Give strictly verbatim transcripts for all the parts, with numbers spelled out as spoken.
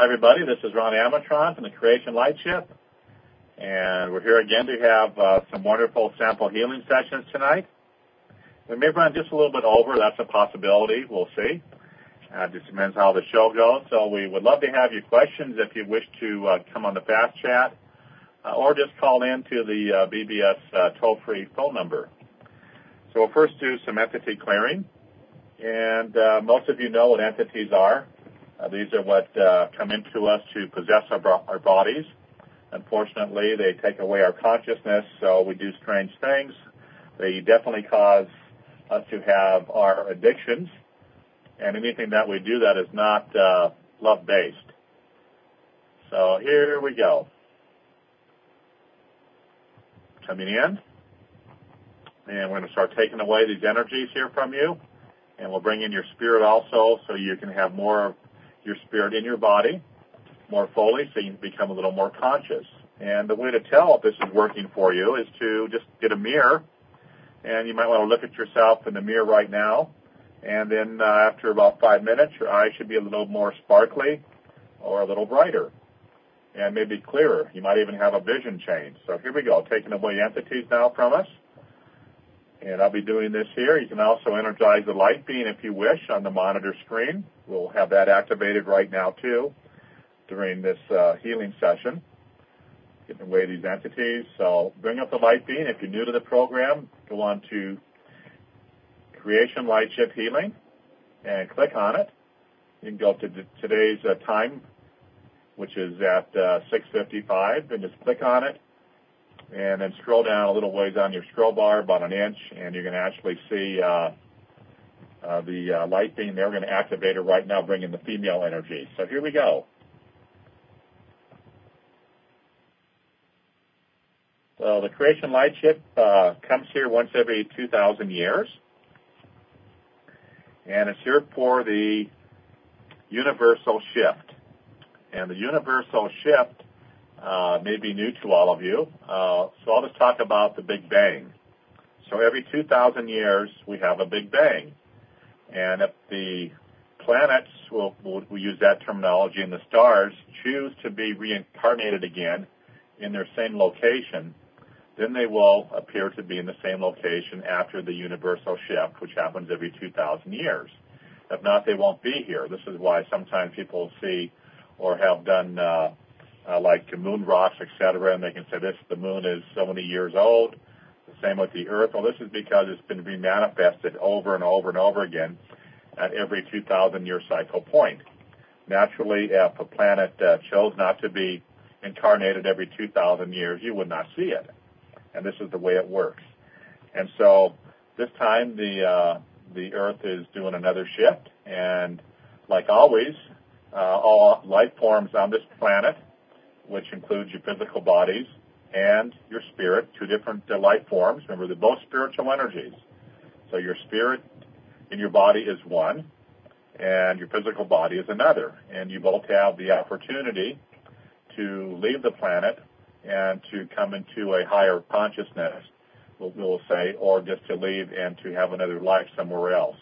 Hi, everybody. This is Ron Amatron from the Creation Light Ship, and we're here again to have uh, some wonderful sample healing sessions tonight. We may run just a little bit over. That's a possibility. We'll see. Uh, it just depends how the show goes. So we would love to have your questions if you wish to uh, come on the fast chat, uh, or just call in to the uh, B B S uh, toll-free phone number. So we'll first do some entity clearing, and uh, most of you know what entities are. Uh, these are what uh, come into us to possess our, our bodies. Unfortunately, they take away our consciousness, so we do strange things. They definitely cause us to have our addictions, and anything that we do that is not uh, love-based. So here we go. Coming in, and we're going to start taking away these energies here from you, and we'll bring in your spirit also so you can have more of your spirit in your body more fully, so you can become a little more conscious. And the way to tell if this is working for you is to just get a mirror, and you might want to look at yourself in the mirror right now, and then uh, after about five minutes, your eyes should be a little more sparkly or a little brighter and maybe clearer. You might even have a vision change. So here we go, taking away entities now from us. And I'll be doing this here. You can also energize the light beam if you wish on the monitor screen. We'll have that activated right now too during this uh, healing session, getting away these entities. So bring up the light beam. If you're new to the program, go on to Creation Light Ship Healing and click on it. You can go to today's uh, time, which is at uh, six fifty-five, and just click on it. And then scroll down a little ways on your scroll bar, about an inch, and you're going to actually see uh, uh, the uh, light beam there. We're going to activate it right now, bringing the female energy. So here we go. So the Creation Light Ship uh, comes here once every two thousand years, and it's here for the universal shift. And the universal shift Uh, may be new to all of you. Uh, so I'll just talk about the Big Bang. So every two thousand years, we have a Big Bang. And if the planets, we'll, we'll, we'll use that terminology, and the stars choose to be reincarnated again in their same location, then they will appear to be in the same location after the universal shift, which happens every two thousand years. If not, they won't be here. This is why sometimes people see or have done uh, Uh, like moon rocks, et cetera, and they can say this, the moon is so many years old. The same with the Earth. Well, this is because it's been remanifested over and over and over again at every two thousand year cycle point. Naturally, if a planet uh, chose not to be incarnated every two thousand years, you would not see it. And this is the way it works. And so this time the uh, the Earth is doing another shift, and like always, uh, all life forms on this planet, which includes your physical bodies and your spirit, two different uh, life forms. Remember, they're both spiritual energies. So your spirit in your body is one, and your physical body is another. And you both have the opportunity to leave the planet and to come into a higher consciousness, we'll, we'll say, or just to leave and to have another life somewhere else.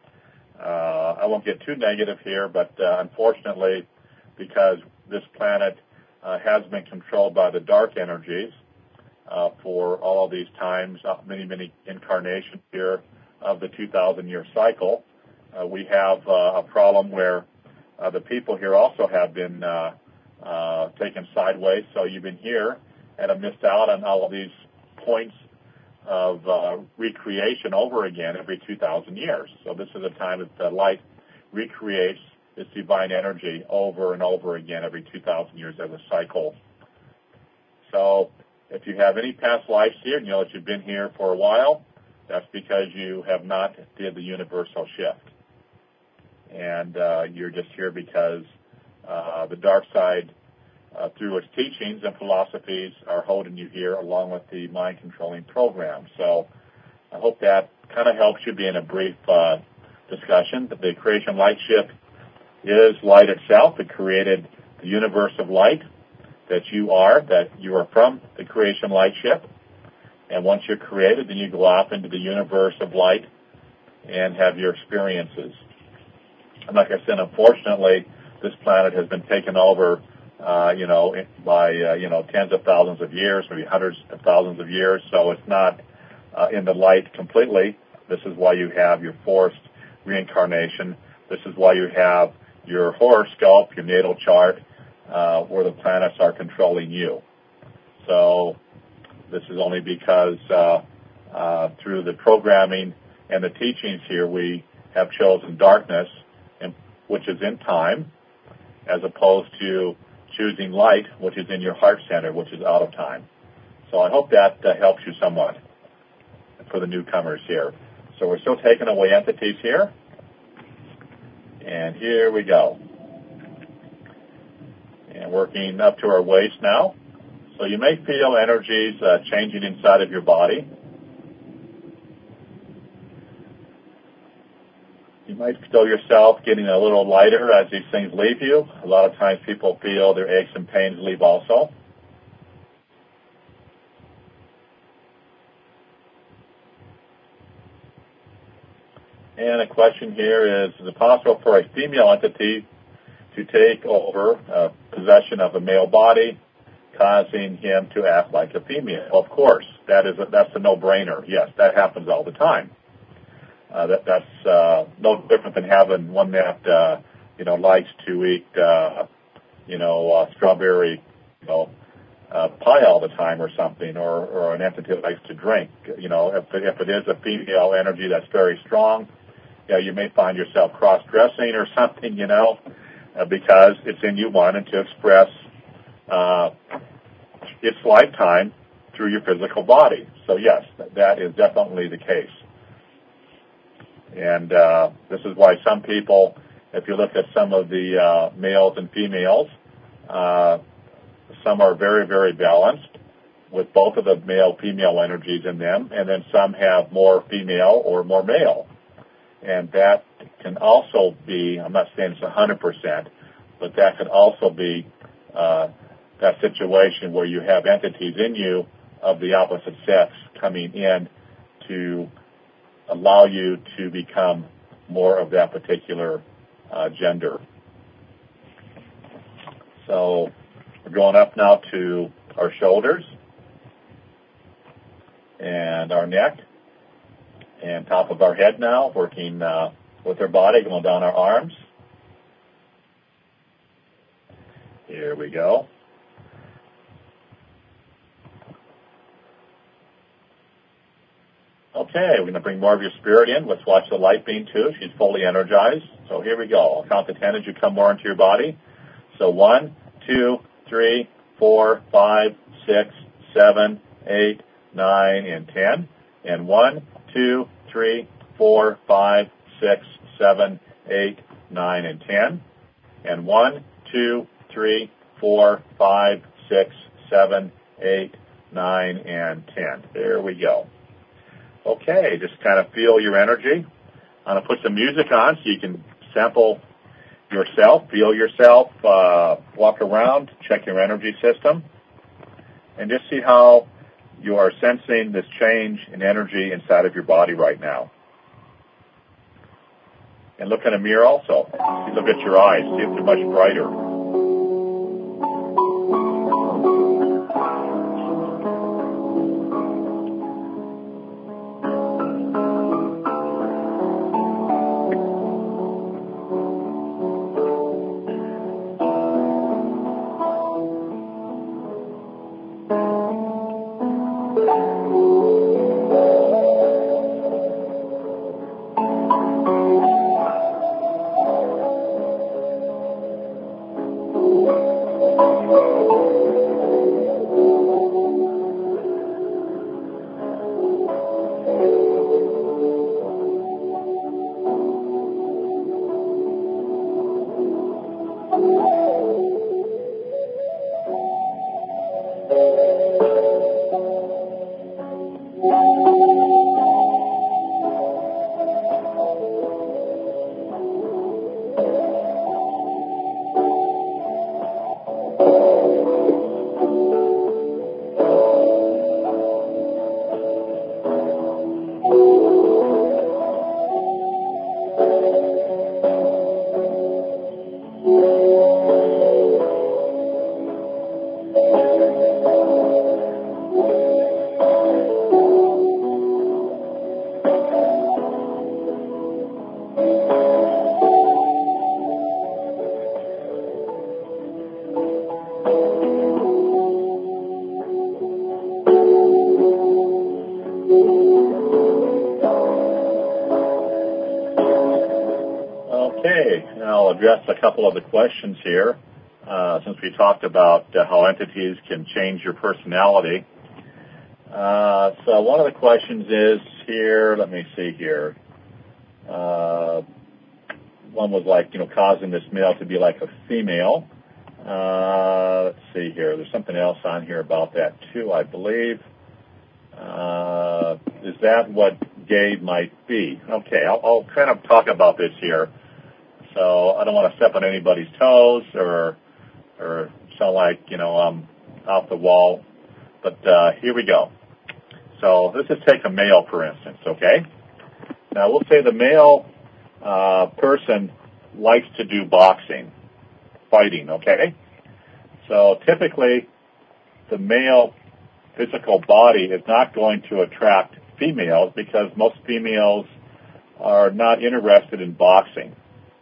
Uh, I won't get too negative here, but uh, unfortunately, because this planet Uh, has been controlled by the dark energies uh, for all of these times, uh, many, many incarnations here of the two thousand year cycle. Uh, we have uh, a problem where uh, the people here also have been uh, uh, taken sideways, so you've been here and have missed out on all of these points of uh, recreation over again every two thousand years. So this is a time that the light recreates this divine energy over and over again every two thousand years as a cycle. So if you have any past lives here and you know that you've been here for a while, that's because you have not did the universal shift. And uh, you're just here because uh, the dark side, uh, through its teachings and philosophies, are holding you here along with the mind-controlling program. So I hope that kind of helps you, being a brief uh, discussion. The Creation Light Ship is light itself. It created the universe of light that you are, that you are from the Creation Light Ship. And once you're created, then you go off into the universe of light and have your experiences. And like I said, unfortunately, this planet has been taken over, uh, you know, by, uh, you know, tens of thousands of years, maybe hundreds of thousands of years. So it's not uh, in the light completely. This is why you have your forced reincarnation. This is why you have your horoscope, your natal chart, uh, where the planets are controlling you. So this is only because uh, uh, through the programming and the teachings here, we have chosen darkness, and, which is in time, as opposed to choosing light, which is in your heart center, which is out of time. So I hope that uh, helps you somewhat for the newcomers here. So we're still taking away entities here. And here we go. And working up to our waist now. So you may feel energies uh, changing inside of your body. You might feel yourself getting a little lighter as these things leave you. A lot of times people feel their aches and pains leave also. And a question here is, is it possible for a female entity to take over uh, possession of a male body, causing him to act like a female? Of course, that is a, that's a no-brainer. Yes, that happens all the time. Uh, that, that's uh, no different than having one that uh, you know likes to eat uh, you know uh, strawberry you know uh, pie all the time or something, or, or an entity that likes to drink. You know, if it, if it is a female energy that's very strong, yeah, you may find yourself cross-dressing or something. You know, uh, because it's in you wanting to express uh, its lifetime through your physical body. So yes, that is definitely the case. And uh, this is why some people, if you look at some of the uh, males and females, uh, some are very, very balanced with both of the male-female energies in them, and then some have more female or more male. And that can also be, I'm not saying it's one hundred percent, but that can also be uh, that situation where you have entities in you of the opposite sex coming in to allow you to become more of that particular uh, gender. So we're going up now to our shoulders and our neck and top of our head now, working uh, with our body, going down our arms. Here we go. Okay, we're going to bring more of your spirit in. Let's watch the light beam too. She's fully energized. So here we go. I'll count to ten as you come more into your body. So one, two, three, four, five, six, seven, eight, nine, and ten. And one, two, three, four, five, six, seven, eight, nine, and ten. And one, two, three, four, five, six, seven, eight, nine, and ten. There we go. Okay, just kind of feel your energy. I'm going to put some music on so you can sample yourself, feel yourself, uh, walk around, check your energy system, and just see how you are sensing this change in energy inside of your body right now. And look in a mirror also. Look at your eyes. See if they're much brighter. Okay, I'll address a couple of the questions here. Uh, since we talked about uh, how entities can change your personality. Uh, so one of the questions is here, let me see here. Uh, one was like, you know, causing this male to be like a female. Uh, let's see here. There's something else on here about that too, I believe. Uh, is that what gay might be? Okay, I'll, I'll kind of talk about this here. So I don't want to step on anybody's toes or or sound like, you know, I'm off the wall. But uh, here we go. So let's just take a male, for instance, okay? Now, we'll say the male uh, person likes to do boxing, fighting, okay? So typically, the male physical body is not going to attract females because most females are not interested in boxing.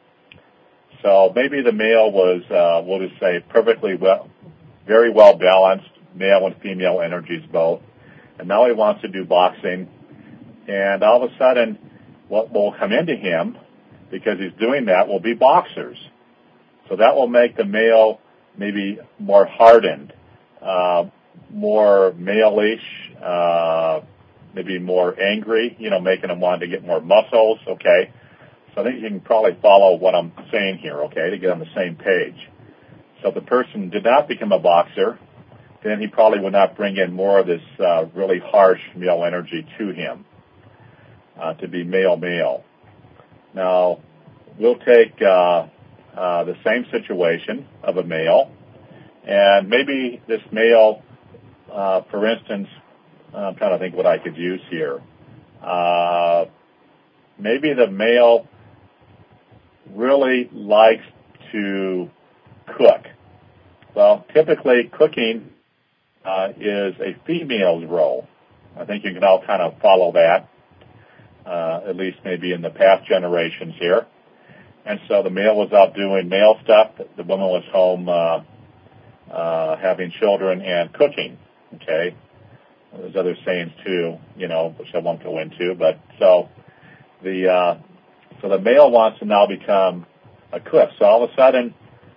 So maybe the male was, uh, we'll just say, perfectly well, very well balanced, male and female energies both. And now he wants to do boxing. And all of a sudden, what will come into him, because he's doing that, will be boxers. So that will make the male maybe more hardened, uh, more male-ish, uh, maybe more angry, you know, making him want to get more muscles, okay? So I think you can probably follow what I'm saying here, okay, to get on the same page. So if the person did not become a boxer, then he probably would not bring in more of this uh, really harsh male energy to him, uh, to be male-male. Now, we'll take uh, uh, the same situation of a male, and maybe this male, uh, for instance, I'm trying to think what I could use here. Uh, maybe the male really likes to cook. Well, typically cooking uh, is a female's role. I think you can all kind of follow that, uh, at least maybe in the past generations here. And so the male was out doing male stuff. The woman was home uh, uh, having children and cooking, okay? There's other sayings too, you know, which I won't go into. But so the uh, so the male wants to now become a cook. So all of a sudden,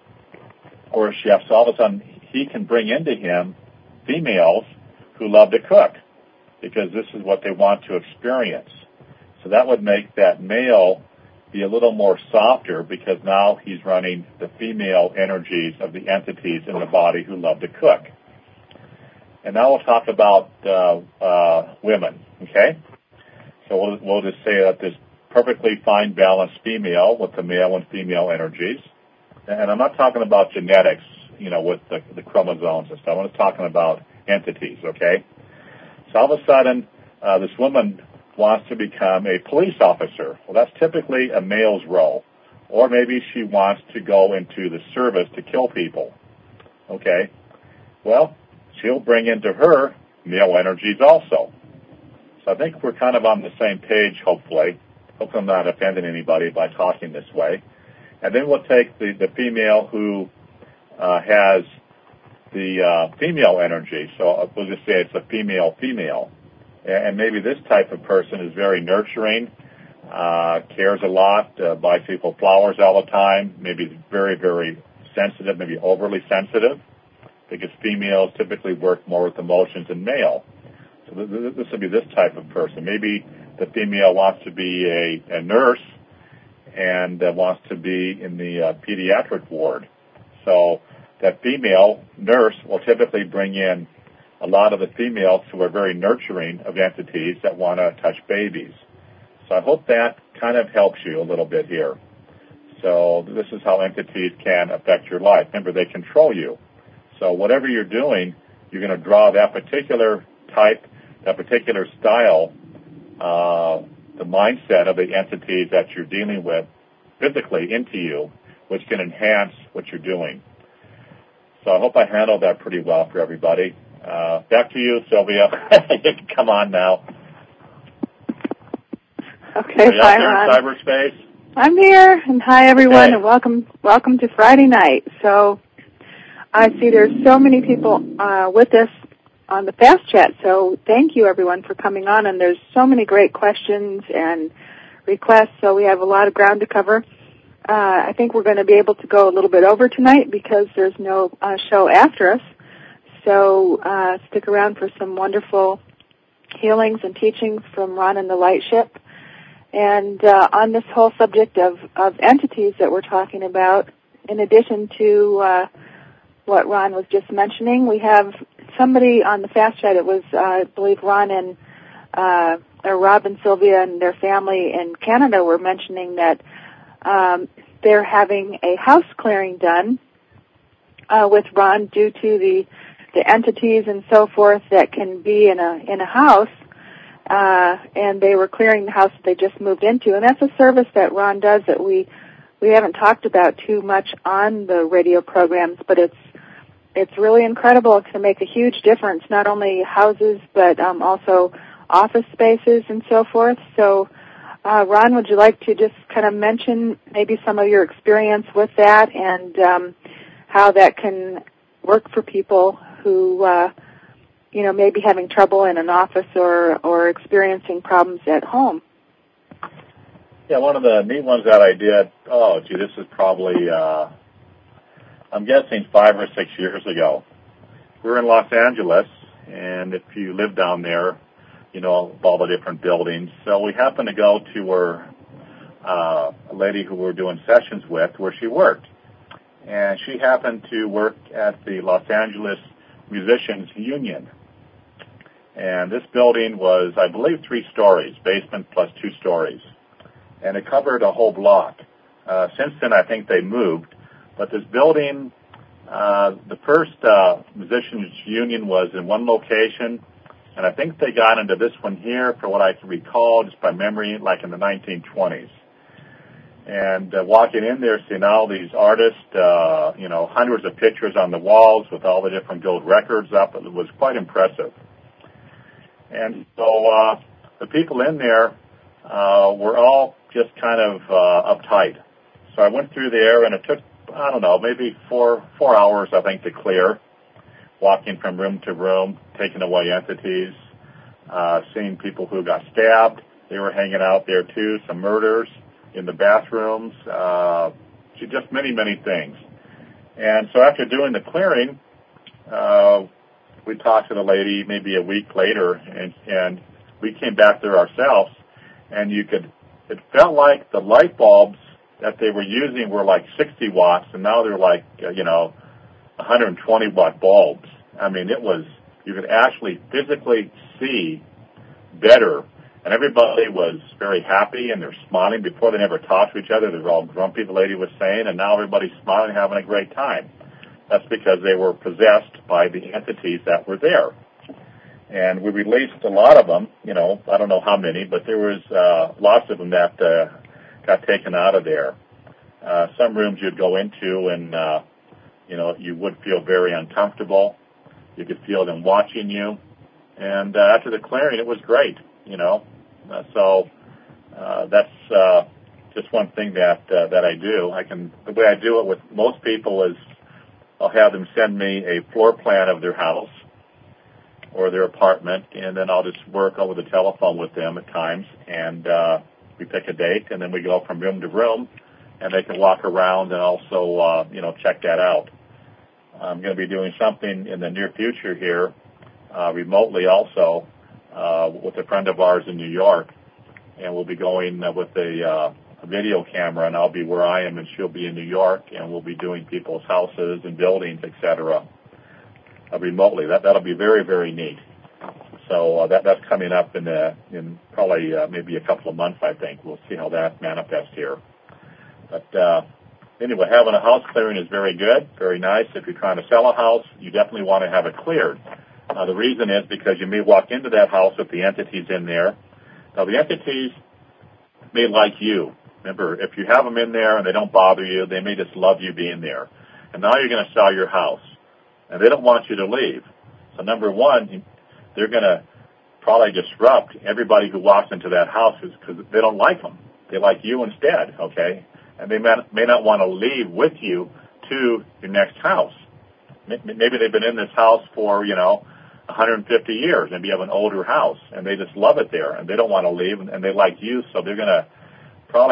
or a chef, so all of a sudden he can bring into him females who love to cook because this is what they want to experience. So that would make that male be a little more softer because now he's running the female energies of the entities in the body who love to cook. And now we'll talk about uh, uh, women, okay? So we'll, we'll just say that this perfectly fine balanced female with the male and female energies. And I'm not talking about genetics, you know, with the, the chromosomes and stuff. I'm just talking about entities, okay? So all of a sudden, uh, this woman wants to become a police officer. Well, that's typically a male's role. Or maybe she wants to go into the service to kill people, okay? Well, she'll bring into her male energies also. So I think we're kind of on the same page, hopefully. Hopefully I'm not offending anybody by talking this way. And then we'll take the, the female who uh, has the uh, female energy. So we'll just say it's a female-female. And maybe this type of person is very nurturing, uh, cares a lot, uh, buys people flowers all the time, maybe very, very sensitive, maybe overly sensitive, because females typically work more with emotions than male. So th- this would be this type of person. Maybe the female wants to be a, a nurse and uh, wants to be in the uh, pediatric ward. So that female nurse will typically bring in a lot of the females who are very nurturing of entities that want to touch babies. So I hope that kind of helps you a little bit here. So this is how entities can affect your life. Remember, they control you. So whatever you're doing, you're going to draw that particular type, that particular style, uh, the mindset of the entities that you're dealing with physically into you, which can enhance what you're doing. So I hope I handled that pretty well for everybody. Uh, back to you, Sylvia. Come on now. Okay, Are you out there in cyberspace? I'm here, and hi everyone, okay. and welcome, welcome to Friday night. So I see there's so many people uh, with us on the Fast Chat. So thank you everyone for coming on, and there's so many great questions and requests. So we have a lot of ground to cover. Uh, I think we're going to be able to go a little bit over tonight because there's no uh, show after us. So uh, stick around for some wonderful healings and teachings from Ron and the Light Ship. And uh, on this whole subject of, of entities that we're talking about, in addition to uh, what Ron was just mentioning, we have somebody on the Fast Chat. It was, uh, I believe, Ron and uh, or Rob and Sylvia and their family in Canada were mentioning that um, they're having a house clearing done uh, with Ron due to the the entities and so forth that can be in a in a house, uh, and they were clearing the house that they just moved into, and that's a service that Ron does that we we haven't talked about too much on the radio programs, but it's it's really incredible to make a huge difference, not only houses but um, also office spaces and so forth. So, uh, Ron, would you like to just kind of mention maybe some of your experience with that and um, how that can work for people who, uh, you know, may be having trouble in an office or, or experiencing problems at home? Yeah, one of the neat ones that I did, oh, gee, this is probably, uh, I'm guessing five or six years ago. We were in Los Angeles, and if you live down there, you know, all the different buildings. So we happened to go to where uh, a lady who we were doing sessions with, where she worked. And she happened to work at the Los Angeles Musicians Union. And this building was, I believe, three stories, basement plus two stories. And it covered a whole block. Uh, since then, I think they moved. But this building, uh, the first uh, Musicians Union was in one location, and I think they got into this one here, for what I can recall, just by memory, like in the nineteen twenties. And uh, walking in there, seeing all these artists, uh, you know, hundreds of pictures on the walls with all the different gold records up, it was quite impressive. And so uh, the people in there uh, were all just kind of uh, uptight. So I went through there, and it took, I don't know, maybe four four hours, I think, to clear, walking from room to room, taking away entities, uh, seeing people who got stabbed. They were hanging out there, too, some murders in the bathrooms, uh, just many, many things. And so after doing the clearing, uh, we talked to the lady maybe a week later, and, and we came back there ourselves, and you could, it felt like the light bulbs that they were using were like sixty watts, and now they're like, uh, you know, one hundred twenty watt bulbs. I mean, it was, you could actually physically see better. And everybody was very happy, and they're smiling. Before, they never talked to each other. They were all grumpy, the lady was saying, and now everybody's smiling, having a great time. That's because they were possessed by the entities that were there. And we released a lot of them, you know, I don't know how many, but there was uh, lots of them that uh, got taken out of there. Uh, some rooms you'd go into, and, uh, you know, you would feel very uncomfortable. You could feel them watching you. And uh, after the clearing, it was great. You know, uh, so uh, that's uh, just one thing that uh, that I do. I can the way I do it with most people is I'll have them send me a floor plan of their house or their apartment, and then I'll just work over the telephone with them at times, and uh, we pick a date, and then we go from room to room, and they can walk around and also uh, you know check that out. I'm going to be doing something in the near future here, uh, remotely also. Uh, with a friend of ours in New York, and we'll be going uh, with a, uh, a video camera, and I'll be where I am, and she'll be in New York, and we'll be doing people's houses and buildings, et cetera, uh, remotely. That that'll be very, very neat. So uh, that that's coming up in the, in probably uh, maybe a couple of months, I think. We'll see how that manifests here. But uh, anyway, having a house clearing is very good, very nice. If you're trying to sell a house, you definitely want to have it cleared. Uh, the reason is because you may walk into that house with the entities in there. Now, the entities may like you. Remember, if you have them in there and they don't bother you, they may just love you being there. And now you're going to sell your house, and they don't want you to leave. So, number one, they're going to probably disrupt everybody who walks into that house because they don't like them. They like you instead, okay? And they may, may not want to leave with you to your next house. Maybe they've been in this house for, you know, one hundred fifty years. Maybe you have an older house, and they just love it there, and they don't want to leave, and they like you, so they're going to probably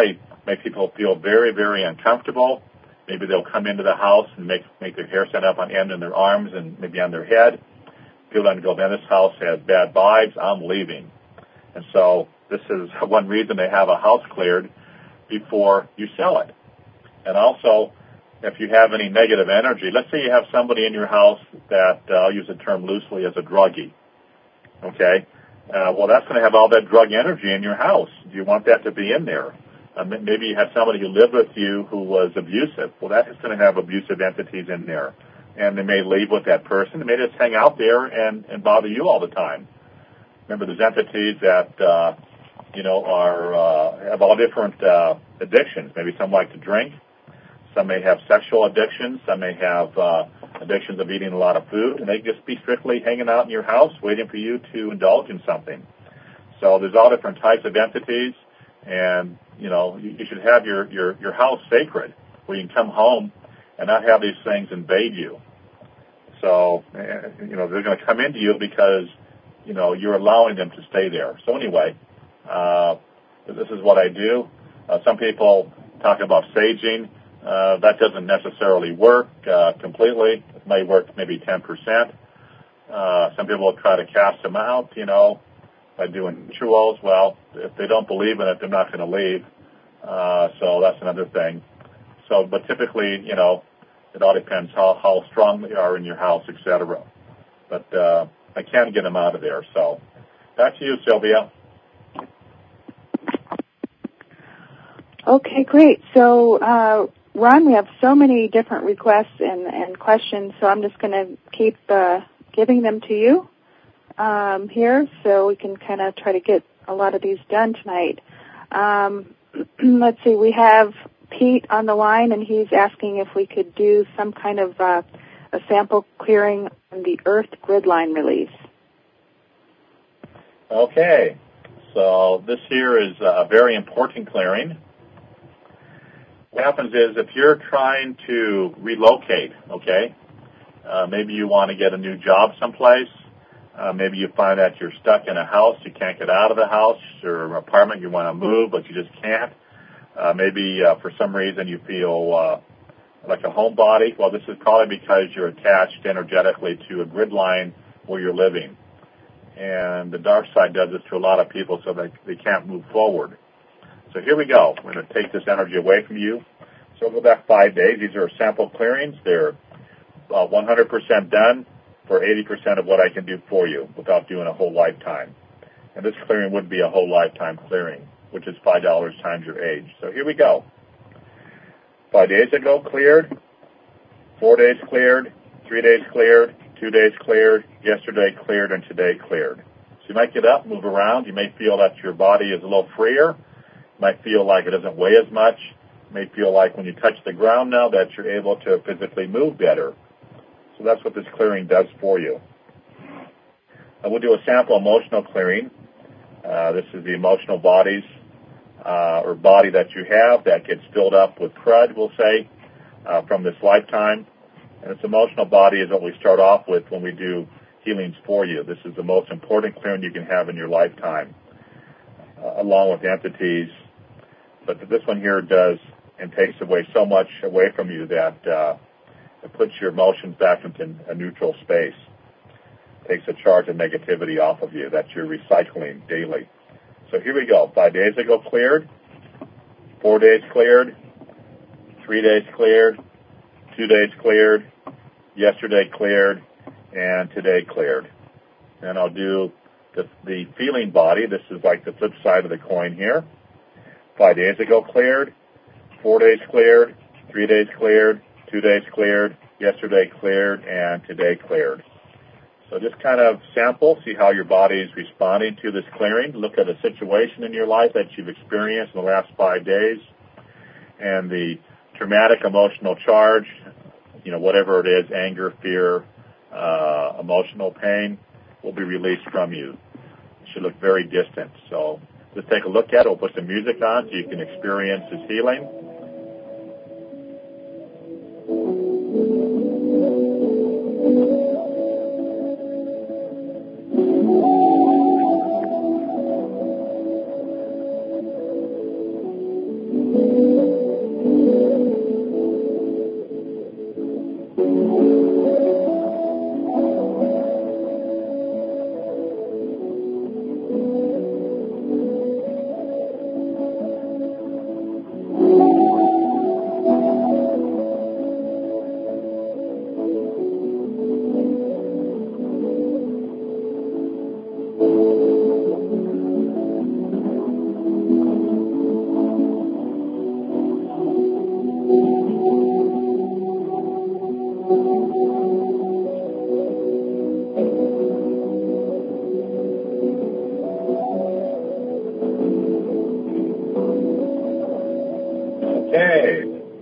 make people feel very, very uncomfortable. Maybe they'll come into the house and make make their hair stand up on end in their arms and maybe on their head. People then go, man, this house has bad vibes, I'm leaving. And so this is one reason they have a house cleared before you sell it. And also, if you have any negative energy, let's say you have somebody in your house that, uh, I'll use the term loosely, as a druggie, okay? Uh, well, that's going to have all that drug energy in your house. Do you want that to be in there? Uh, maybe you had somebody who lived with you who was abusive. Well, that is going to have abusive entities in there. And they may leave with that person. They may just hang out there and, and bother you all the time. Remember, there's entities that, uh, you know, are uh, have all different uh, addictions. Maybe some like to drink. Some may have sexual addictions. Some may have uh, addictions of eating a lot of food. And they just be strictly hanging out in your house waiting for you to indulge in something. So there's all different types of entities. And, you know, you, you should have your, your, your house sacred where you can come home and not have these things invade you. So, you know, they're going to come into you because, you know, you're allowing them to stay there. So anyway, uh, this is what I do. Uh, some people talk about saging. Uh, that doesn't necessarily work uh, completely. It may work maybe ten percent. Uh, some people will try to cast them out, you know, by doing rituals. Well, if they don't believe in it, they're not going to leave. Uh, so that's another thing. So, but typically, you know, it all depends how, how strong they are in your house, et cetera. But uh, I can get them out of there. So back to you, Sylvia. Okay, great. So, uh, Ron, we have so many different requests and, and questions, so I'm just going to keep uh, giving them to you um, here so we can kind of try to get a lot of these done tonight. Um, let's see, we have Pete on the line, and he's asking if we could do some kind of uh, a sample clearing on the Earth grid line release. Okay, so this here is a very important clearing. What happens is if you're trying to relocate, okay, uh, maybe you want to get a new job someplace, uh, maybe you find that you're stuck in a house, you can't get out of the house, or an apartment, you want to move, but you just can't. Uh, maybe uh, for some reason you feel uh, like a homebody. Well, this is probably because you're attached energetically to a grid line where you're living. And the dark side does this to a lot of people so that they can't move forward. So here we go. We're going to take this energy away from you. So we'll go back five days. These are sample clearings. They're uh, one hundred percent done for eighty percent of what I can do for you without doing a whole lifetime. And this clearing would be a whole lifetime clearing, which is five dollars times your age. So here we go. Five days ago cleared, four days cleared, three days cleared, two days cleared, yesterday cleared, and today cleared. So you might get up, move around. You may feel that your body is a little freer. You might feel like it doesn't weigh as much. You may feel like when you touch the ground now that you're able to physically move better. So that's what this clearing does for you. And we'll do a sample emotional clearing. Uh, this is the emotional bodies uh, or body that you have that gets filled up with crud, we'll say, uh, from this lifetime. And this emotional body is what we start off with when we do healings for you. This is the most important clearing you can have in your lifetime, uh, along with entities. But this one here does and takes away so much away from you that uh, it puts your emotions back into a neutral space. Takes a charge of negativity off of you that you're recycling daily. So here we go. Five days ago cleared, four days cleared, three days cleared, two days cleared, yesterday cleared, and today cleared. And I'll do the, the feeling body. This is like the flip side of the coin here. Five days ago cleared, four days cleared, three days cleared, two days cleared, yesterday cleared, and today cleared. So just kind of sample, see how your body is responding to this clearing. Look at a situation in your life that you've experienced in the last five days and the traumatic emotional charge, you know, whatever it is, anger, fear, uh, emotional pain, will be released from you. It should look very distant. So just take a look at it. We'll put some music on so you can experience this healing. Okay.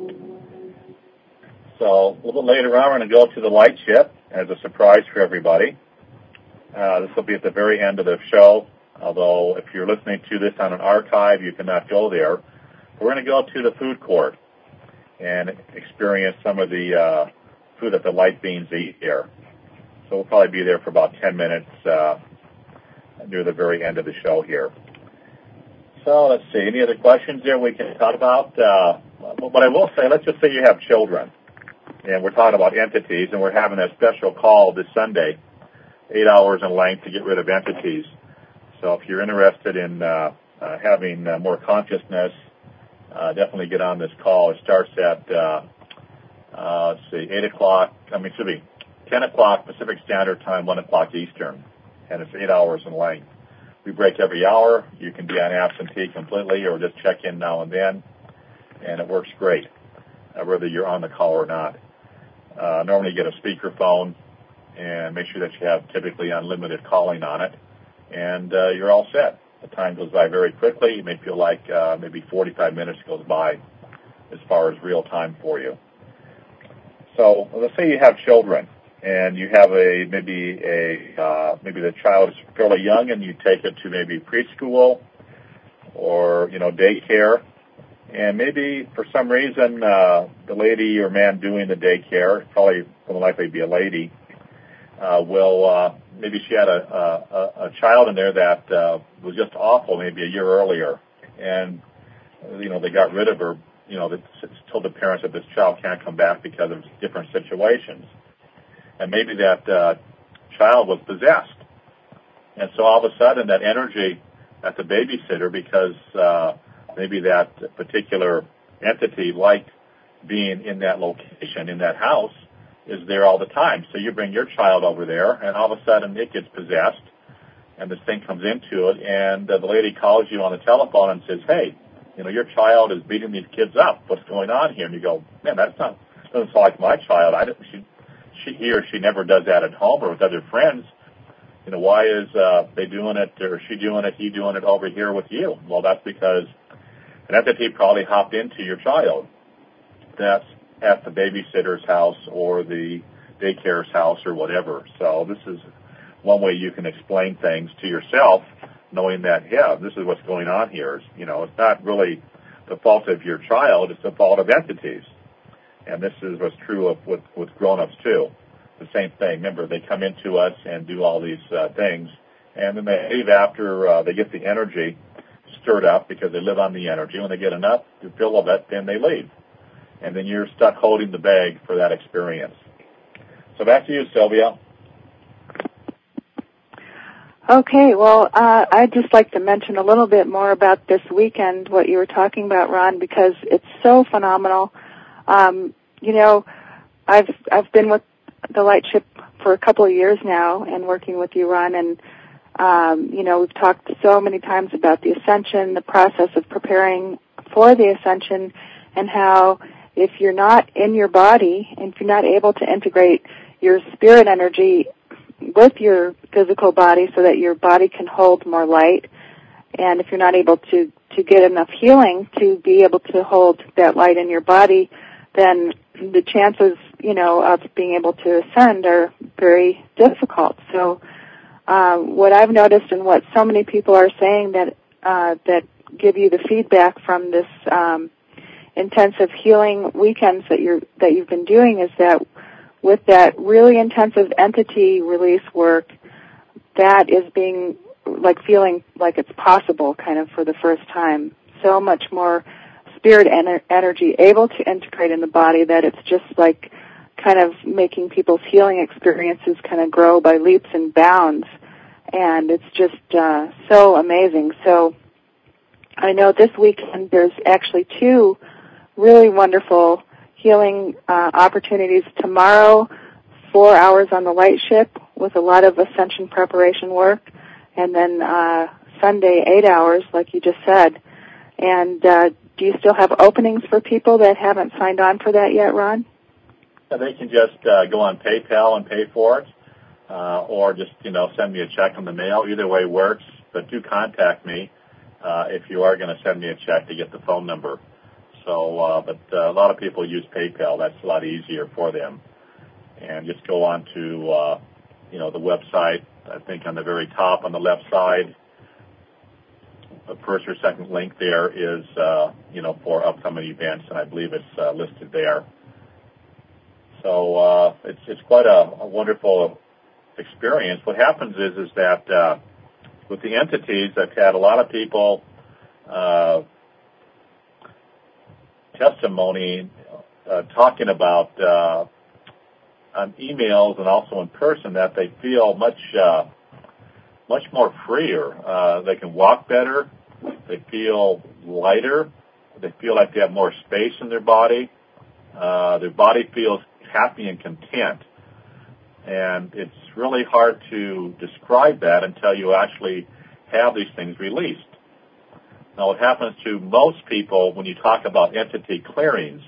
So a little bit later on, we're going to go to the light ship as a surprise for everybody. Uh, this will be at the very end of the show, although if you're listening to this on an archive, you cannot go there. We're going to go to the food court and experience some of the uh, food that the light beings eat here. So we'll probably be there for about ten minutes uh, near the very end of the show here. So let's see, any other questions there we can talk about? Uh, what I will say, let's just say you have children, and we're talking about entities, and we're having a special call this Sunday, eight hours in length, to get rid of entities. So if you're interested in uh, uh, having uh, more consciousness, uh, definitely get on this call. It starts at, uh, uh, let's see, eight o'clock, I mean, excuse me, ten o'clock Pacific Standard Time, one o'clock Eastern, and it's eight hours in length. We break every hour. You can be on absentee completely or just check in now and then, and it works great, uh, whether you're on the call or not. Uh, normally you get a speakerphone, and make sure that you have typically unlimited calling on it, and uh, you're all set. The time goes by very quickly. You may feel like uh, maybe forty-five minutes goes by as far as real time for you. So let's say you have children, and you have a maybe a uh, maybe the child is fairly young, and you take it to maybe preschool or you know daycare, and maybe for some reason uh, the lady or man doing the daycare, probably more likely be a lady, uh, will uh, maybe she had a, a, a child in there that uh, was just awful maybe a year earlier, and you know they got rid of her. You know, they told the parents that this child can't come back because of different situations. And maybe that uh, child was possessed. And so all of a sudden that energy at the babysitter, because uh, maybe that particular entity liked being in that location, in that house, is there all the time. So you bring your child over there, and all of a sudden it gets possessed, and this thing comes into it, and uh, the lady calls you on the telephone and says, hey, you know, your child is beating these kids up. What's going on here? And you go, man, that's not, doesn't sound like my child. I don't, she, she, he or she never does that at home or with other friends. You know, why is uh, they doing it, or she doing it, he doing it over here with you? Well, that's because an entity probably hopped into your child that's at the babysitter's house or the daycare's house or whatever. So this is one way you can explain things to yourself, knowing that, yeah, this is what's going on here. You know, it's not really the fault of your child, it's the fault of entities. And this is what's true of with, with grown-ups, too. The same thing. Remember, they come into us and do all these uh, things, and then they leave after uh, they get the energy stirred up because they live on the energy. When they get enough to fill of it, then they leave. And then you're stuck holding the bag for that experience. So back to you, Sylvia. Okay, well, uh, I'd just like to mention a little bit more about this weekend, what you were talking about, Ron, because it's so phenomenal. Um, you know, I've I've been with the Light Ship for a couple of years now and working with you, Ron, and, um, you know, we've talked so many times about the ascension, the process of preparing for the ascension, and how if you're not in your body and if you're not able to integrate your spirit energy with your physical body so that your body can hold more light, and if you're not able to, to get enough healing to be able to hold that light in your body, then the chances, you know, of being able to ascend are very difficult. So uh, what I've noticed and what so many people are saying that uh, that give you the feedback from this um, intensive healing weekends that you're that you've been doing is that with that really intensive entity release work, that is being like feeling like it's possible kind of for the first time. So much more spirit ener- energy able to integrate in the body that it's just like kind of making people's healing experiences kind of grow by leaps and bounds. And it's just uh, so amazing. So I know this weekend there's actually two really wonderful healing uh, opportunities. Tomorrow, four hours on the Light Ship with a lot of ascension preparation work, and then uh, Sunday, eight hours, like you just said. And uh, do you still have openings for people that haven't signed on for that yet, Ron? Yeah, they can just uh, go on PayPal and pay for it, uh, or just, you know, send me a check in the mail. Either way works, but do contact me uh, if you are going to send me a check to get the phone number. So, uh, but uh, a lot of people use PayPal. That's a lot easier for them. And just go on to, uh, you know, the website. I think on the very top on the left side, the first or second link there is, uh, you know, for upcoming events, and I believe it's uh, listed there. So uh, it's it's quite a, a wonderful experience. What happens is is that uh, with the entities, I've had a lot of people uh, testimony uh, talking about uh, on emails and also in person that they feel much uh, much more freer. Uh, they can walk better. They feel lighter. They feel like they have more space in their body. Uh, their body feels happy and content. And it's really hard to describe that until you actually have these things released. Now, what happens to most people when you talk about entity clearings,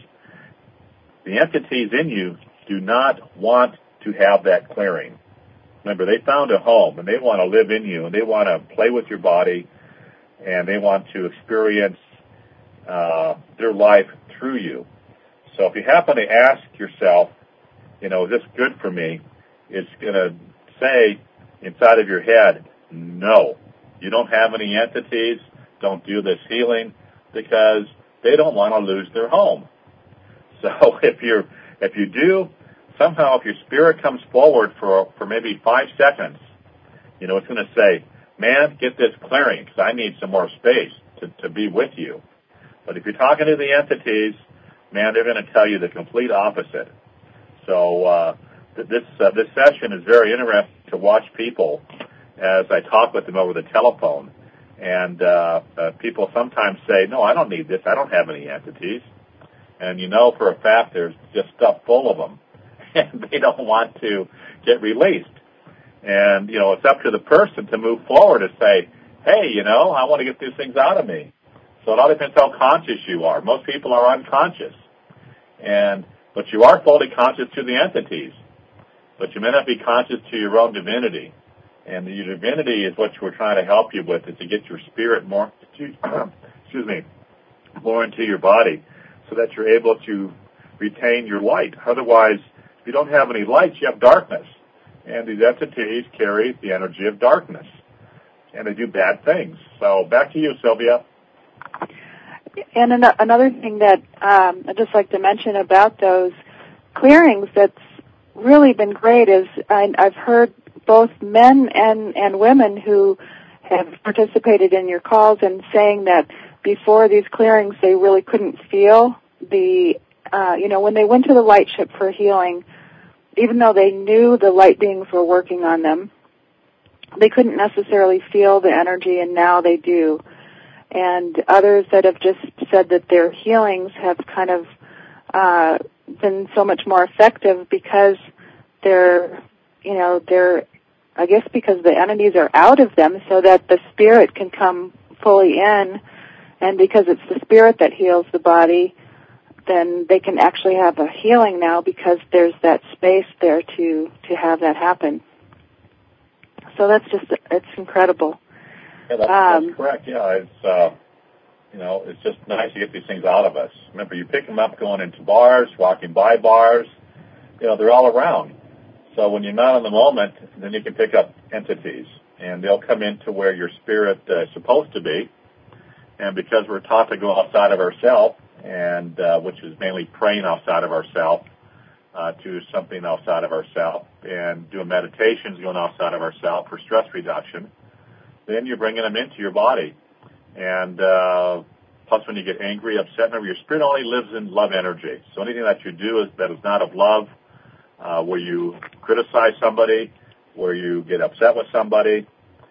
the entities in you do not want to have that clearing. Remember, they found a home, and they want to live in you, and they want to play with your body, and they want to experience uh, their life through you. So if you happen to ask yourself, you know, is this good for me? It's going to say inside of your head, no, you don't have any entities. Don't do this healing because they don't want to lose their home. So if you're, if you do, somehow if your spirit comes forward for, for maybe five seconds, you know, it's going to say, man, get this clearing because I need some more space to, to be with you. But if you're talking to the entities, man, they're going to tell you the complete opposite. So uh, this uh, this session is very interesting to watch people as I talk with them over the telephone. And uh, uh, people sometimes say, no, I don't need this. I don't have any entities. And you know for a fact there's just stuff full of them. And they don't want to get released. And, you know, it's up to the person to move forward and say, hey, you know, I want to get these things out of me. So it all depends how conscious you are. Most people are unconscious. And but you are fully conscious to the entities. But you may not be conscious to your own divinity. And your divinity is what we're trying to help you with, is to get your spirit more, excuse me, more into your body so that you're able to retain your light. Otherwise, if you don't have any light, you have darkness. And these entities carry the energy of darkness. And they do bad things. So back to you, Sylvia. And an- another thing that um, I'd just like to mention about those clearings that's really been great is I, I've heard both men and, and women who have participated in your calls and saying that before these clearings they really couldn't feel the, uh, you know, when they went to the light ship for healing, even though they knew the light beings were working on them, they couldn't necessarily feel the energy, and now they do. And others that have just said that their healings have kind of uh, been so much more effective because they're, you know, they're, I guess because the entities are out of them so that the spirit can come fully in, and because it's the spirit that heals the body, then they can actually have a healing now because there's that space there to, to have that happen. So that's just, it's incredible. Yeah, that's, um, that's correct. Yeah, it's, uh, you know, it's just nice to get these things out of us. Remember, you pick them up going into bars, walking by bars, you know, they're all around. So when you're not in the moment, then you can pick up entities, and they'll come into where your spirit uh, is supposed to be. And because we're taught to go outside of ourselves, and uh, which is mainly praying outside of ourselves, uh, to something outside of ourselves, and doing meditations going outside of ourselves for stress reduction, then you're bringing them into your body. And uh, plus when you get angry, upset, remember your spirit only lives in love energy. So anything that you do is, that is not of love, uh, where you criticize somebody, where you get upset with somebody,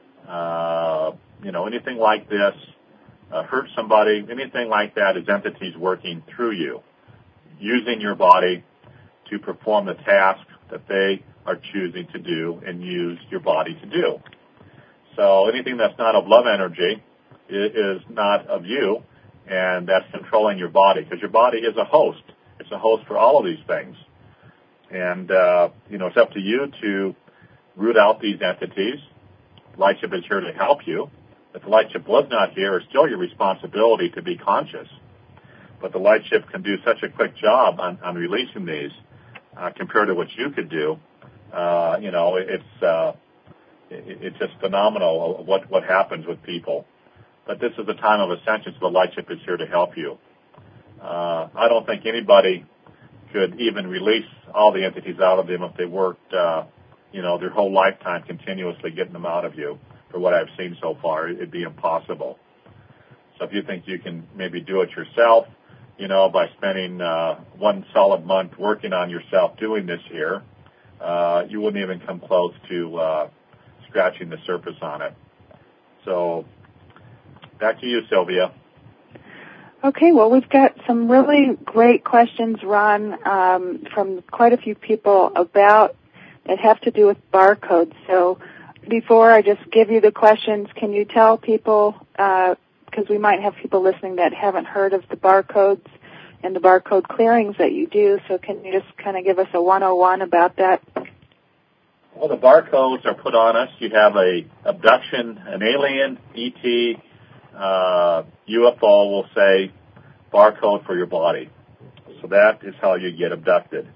uh, you know, anything like this, uh, hurt somebody, anything like that is entities working through you, using your body to perform the task that they are choosing to do and use your body to do. So anything that's not of love energy is not of you, and that's controlling your body, because your body is a host. It's a host for all of these things. And, uh, you know, it's up to you to root out these entities. Lightship is here to help you. If the Lightship was not here, it's still your responsibility to be conscious. but the light ship can do such a quick job on, on releasing these uh, compared to what you could do. Uh, you know, it's uh, it, it's just phenomenal what what happens with people. But this is a time of ascension, so the light ship is here to help you. Uh, I don't think anybody could even release all the entities out of them if they worked, uh, you know, their whole lifetime continuously getting them out of you. For what I've seen so far, it'd be impossible. So if you think you can maybe do it yourself, you know, by spending uh, one solid month working on yourself doing this here, uh, you wouldn't even come close to uh, scratching the surface on it. So back to you, Sylvia. Okay, well, we've got some really great questions, Ron, um, from quite a few people about that have to do with barcodes. So before I just give you the questions, can you tell people, because uh, we might have people listening that haven't heard of the barcodes and the barcode clearings that you do, so can you just kind of give us a one oh one about that? Well, the barcodes are put on us. You have a abduction, an alien, E T, uh, U F O will say barcode for your body. So that is how you get abducted.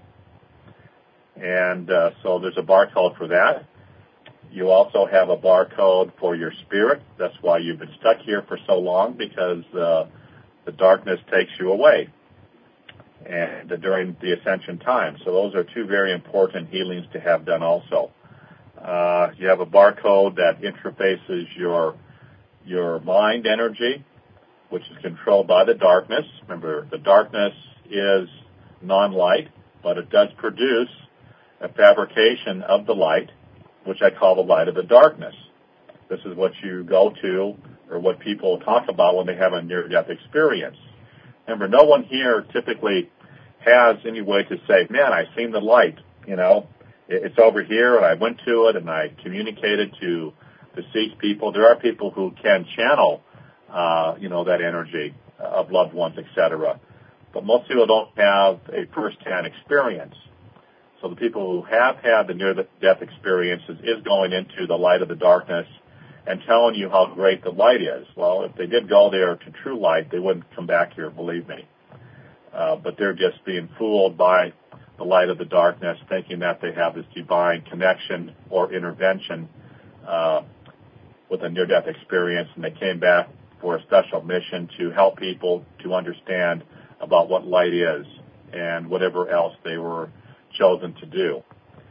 And uh, so there's a barcode for that. You also have a barcode for your spirit. That's why you've been stuck here for so long, because uh, the darkness takes you away and uh, during the ascension time. So those are two very important healings to have done also. Uh, you have a barcode that interfaces your your mind energy, which is controlled by the darkness. Remember, the darkness is non-light, but it does produce a fabrication of the light, which I call the light of the darkness. This is what you go to, or what people talk about when they have a near-death experience. Remember, no one here typically has any way to say, man, I've seen the light, you know, it's over here, and I went to it, and I communicated to deceased people. There are people who can channel, uh, you know, that energy of loved ones, et cetera. But most people don't have a first-hand experience. So the people who have had the near-death experiences is going into the light of the darkness and telling you how great the light is. Well, if they did go there to true light, they wouldn't come back here, believe me. Uh, but they're just being fooled by the light of the darkness, thinking that they have this divine connection or intervention uh, with a near-death experience, and they came back for a special mission to help people to understand about what light is and whatever else they were chosen to do.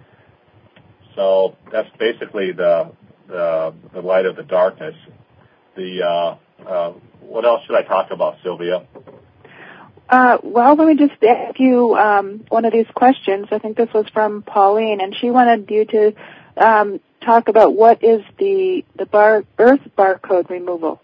So that's basically the the, the light of the darkness. The uh, uh, what else should I talk about, Sylvia? Uh, well, let me just ask you um, one of these questions. I think this was from Pauline, and she wanted you to um, talk about what is the the bar, Earth barcode removal.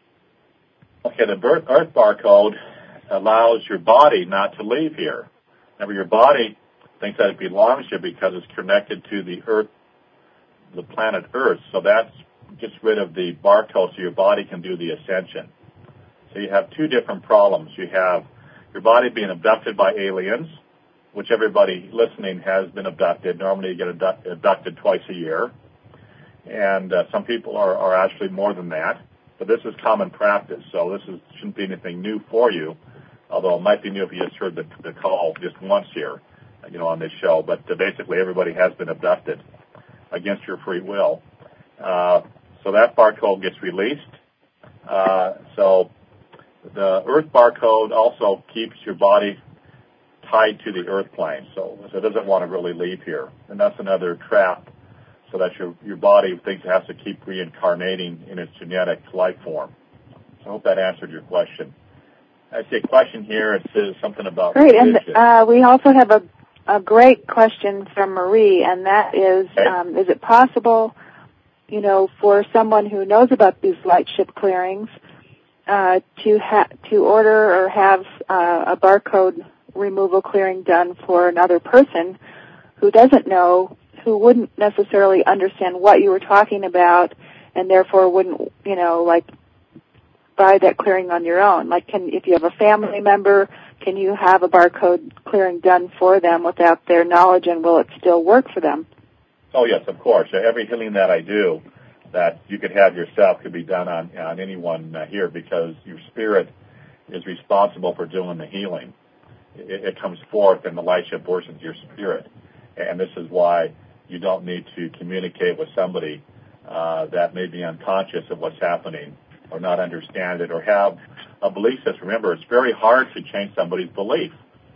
Okay, the birth, Earth barcode allows your body not to leave here. Remember, your body thinks that it belongs here because it's connected to the Earth, the planet Earth. So that gets rid of the barcode so your body can do the ascension. So you have two different problems. You have your body being abducted by aliens, which everybody listening has been abducted. Normally you get abduct, abducted twice a year. And uh, some people are, are actually more than that. But this is common practice, so this is, shouldn't be anything new for you, although it might be new if you just heard the, the call just once here, you know, on this show. But uh, basically everybody has been abducted against your free will. Uh, so that barcode gets released. Uh, so the Earth barcode also keeps your body tied to the Earth plane, so, so it doesn't want to really leave here. And that's another trap, so that your your body thinks it has to keep reincarnating in its genetic life form. So I hope that answered your question. I see a question here. It says something about Great, religion. and uh, we also have a, a great question from Marie, and that is, okay. um, is it possible, you know, for someone who knows about these light ship clearings uh, to ha- to order or have uh, a barcode removal clearing done for another person who doesn't know, who wouldn't necessarily understand what you were talking about, and therefore wouldn't, you know, like, buy that clearing on your own? Like, can, if you have a family member, can you have a barcode clearing done for them without their knowledge, and will it still work for them? Oh, yes, of course. Every healing that I do that you could have yourself could be done on, on anyone uh, here, because your spirit is responsible for doing the healing. It, it comes forth and the lightship works into your spirit. And this is why you don't need to communicate with somebody uh, that may be unconscious of what's happening or not understand it or have a belief system. Remember, it's very hard to change somebody's belief,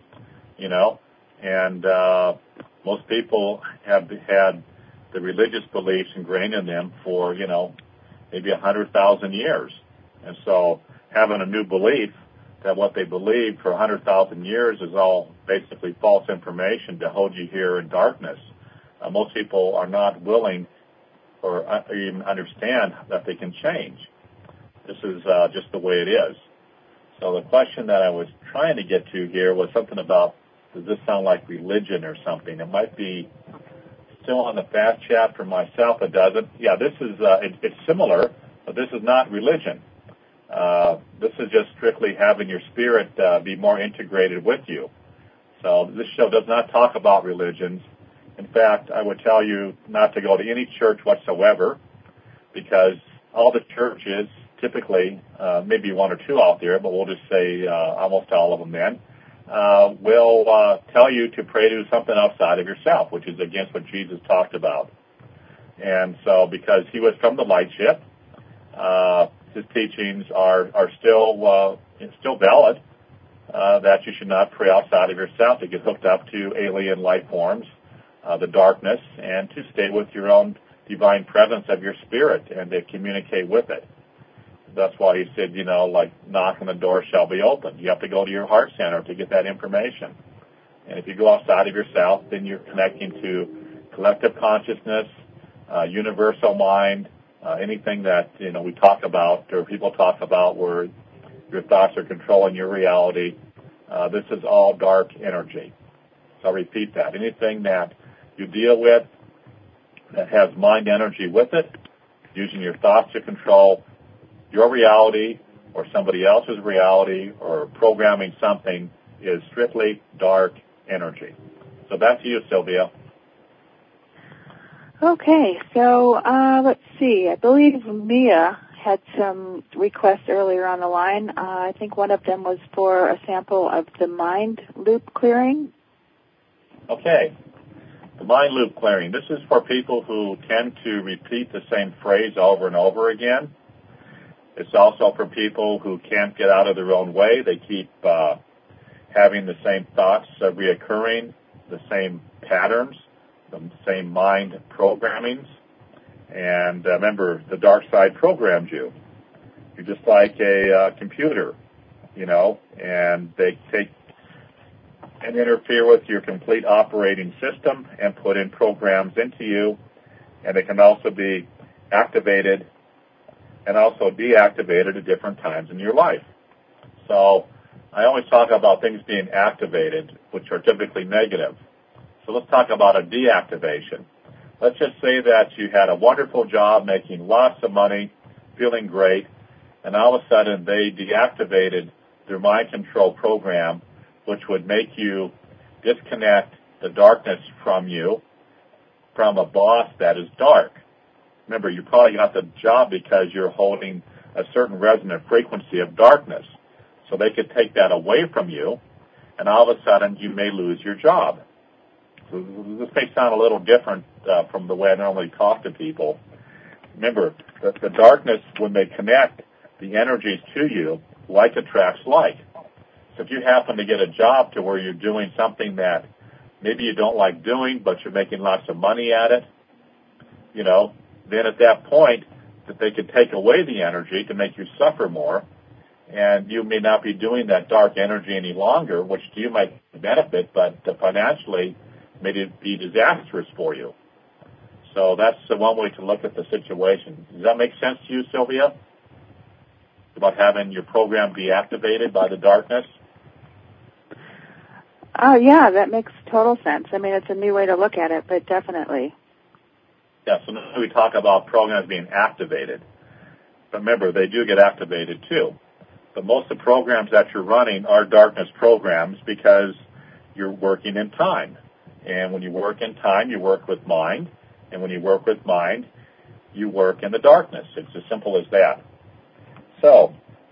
you know, and uh, most people have had the religious beliefs ingrained in them for, you know, maybe a hundred thousand years. And so having a new belief that what they believed for a hundred thousand years is all basically false information to hold you here in darkness. Uh, most people are not willing or uh, even understand that they can change. This is uh, just the way it is. So the question that I was trying to get to here was something about, does this sound like religion or something? It might be still on the fast chat for myself. It doesn't. Yeah, this is, uh, it, it's similar, but this is not religion. Uh, this is just strictly having your spirit uh, be more integrated with you. So this show does not talk about religions. In fact, I would tell you not to go to any church whatsoever, because all the churches, typically, uh, maybe one or two out there, but we'll just say uh, almost all of them then, uh, will uh, tell you to pray to something outside of yourself, which is against what Jesus talked about. And so because he was from the light ship, uh, his teachings are, are still uh, still valid, uh, that you should not pray outside of yourself to get hooked up to alien life forms, uh, the darkness, and to stay with your own divine presence of your spirit and to communicate with it. That's why he said, you know, like, knock and the door shall be opened. You have to go to your heart center to get that information. And if you go outside of yourself, then you're connecting to collective consciousness, uh, universal mind, uh, anything that, you know, we talk about or people talk about where your thoughts are controlling your reality. Uh, this is all dark energy. So I'll repeat that. Anything that you deal with that has mind energy with it, using your thoughts to control your reality or somebody else's reality or programming something, is strictly dark energy. So back to you, Sylvia. Okay, so uh, let's see. I believe Mia had some requests earlier on the line. Uh, I think one of them was for a sample of the mind loop clearing. Okay. The mind loop clearing. This is for people who tend to repeat the same phrase over and over again. It's also for people who can't get out of their own way. They keep uh, having the same thoughts uh, reoccurring, the same patterns, the same mind programmings. And uh, remember, the dark side programs you. You're just like a uh, computer, you know, and they take and interfere with your complete operating system and put in programs into you, and they can also be activated and also deactivated at different times in your life. So I always talk about things being activated, which are typically negative. So let's talk about a deactivation. Let's just say that you had a wonderful job, making lots of money, feeling great, and all of a sudden they deactivated their mind control program, which would make you disconnect the darkness from you, from a boss that is dark. Remember, you probably got the job because you're holding a certain resonant frequency of darkness. So they could take that away from you, and all of a sudden you may lose your job. So this may sound a little different uh, from the way I normally talk to people. Remember, the, the darkness, when they connect the energies to you, like attracts like. So if you happen to get a job to where you're doing something that maybe you don't like doing, but you're making lots of money at it, you know, then at that point that they could take away the energy to make you suffer more, and you may not be doing that dark energy any longer, which to you might benefit, but financially may be disastrous for you. So that's the one way to look at the situation. Does that make sense to you, Sylvia? About having your program deactivated by the darkness? Oh, yeah, that makes total sense. I mean, it's a new way to look at it, but definitely. Yeah, so now we talk about programs being activated. But remember, they do get activated too. But most of the programs that you're running are darkness programs because you're working in time. And when you work in time, you work with mind. And when you work with mind, you work in the darkness. It's as simple as that. So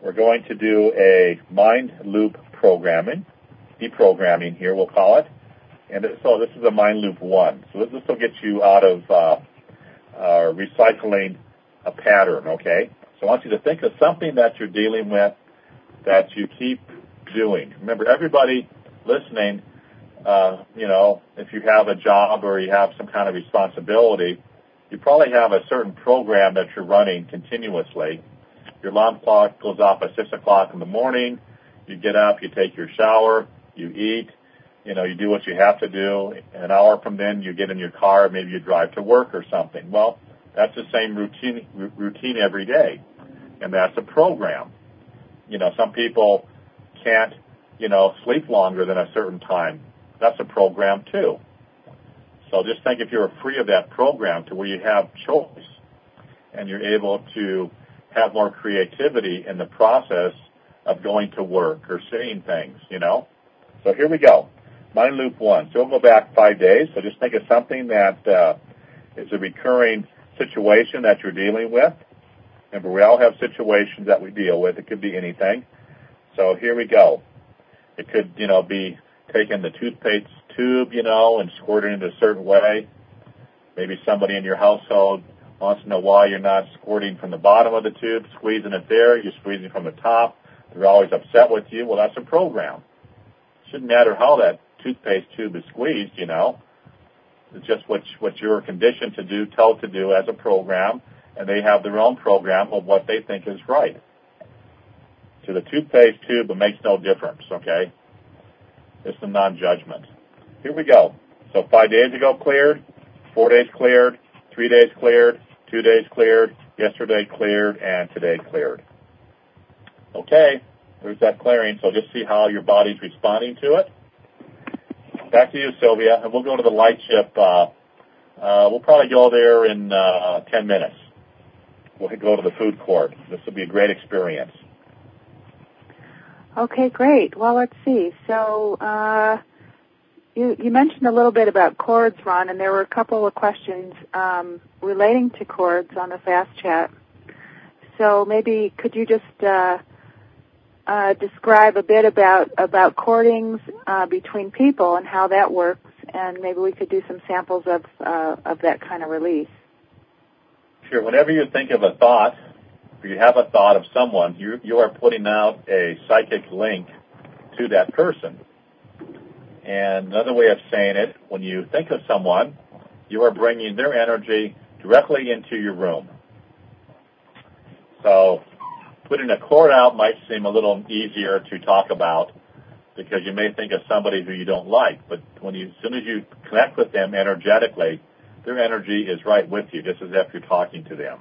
we're going to do a mind loop programming, deprogramming here, we'll call it. And so this is a mind loop one. So this will get you out of uh, uh, recycling a pattern, okay? So I want you to think of something that you're dealing with that you keep doing. Remember, everybody listening, uh, you know, if you have a job or you have some kind of responsibility, you probably have a certain program that you're running continuously. Your alarm clock goes off at six o'clock in the morning. You get up, you take your shower, you eat, you know, you do what you have to do. An hour from then, you get in your car, maybe you drive to work or something. Well, that's the same routine routine every day, and that's a program. You know, some people can't, you know, sleep longer than a certain time. That's a program too. So just think if you're free of that program to where you have choice and you're able to have more creativity in the process of going to work or saying things, you know. So here we go. Mind loop one. So we'll go back five days. So just think of something that uh, is a recurring situation that you're dealing with. Remember, we all have situations that we deal with. It could be anything. So here we go. It could, you know, be taking the toothpaste tube, you know, and squirting it in a certain way. Maybe somebody in your household wants to know why you're not squirting from the bottom of the tube, squeezing it there. You're squeezing from the top. They're always upset with you. Well, that's a program. It shouldn't matter how that toothpaste tube is squeezed, you know. It's just what, what you're conditioned to do, told to do as a program, and they have their own program of what they think is right. To the toothpaste tube, it makes no difference, okay? It's a non-judgment. Here we go. So five days ago cleared, four days cleared, three days cleared, two days cleared, yesterday cleared, and today cleared. Okay, there's that clearing, so just see how your body's responding to it. Back to you, Sylvia, and we'll go to the light ship. Uh, uh, we'll probably go there in uh, ten minutes. We'll go to the food court. This will be a great experience. Okay, great. Well, let's see. So uh, you, you mentioned a little bit about chords, Ron, and there were a couple of questions um, relating to chords on the Fast Chat. So maybe could you just uh, uh, describe a bit about, about chordings uh, between people and how that works, and maybe we could do some samples of, uh, of that kind of release. Sure. Whenever you think of a thought, or you have a thought of someone, you, you are putting out a psychic link to that person. And another way of saying it, when you think of someone, you are bringing their energy directly into your room. So putting a chord out might seem a little easier to talk about because you may think of somebody who you don't like, but when you, as soon as you connect with them energetically, their energy is right with you, just as if you're talking to them.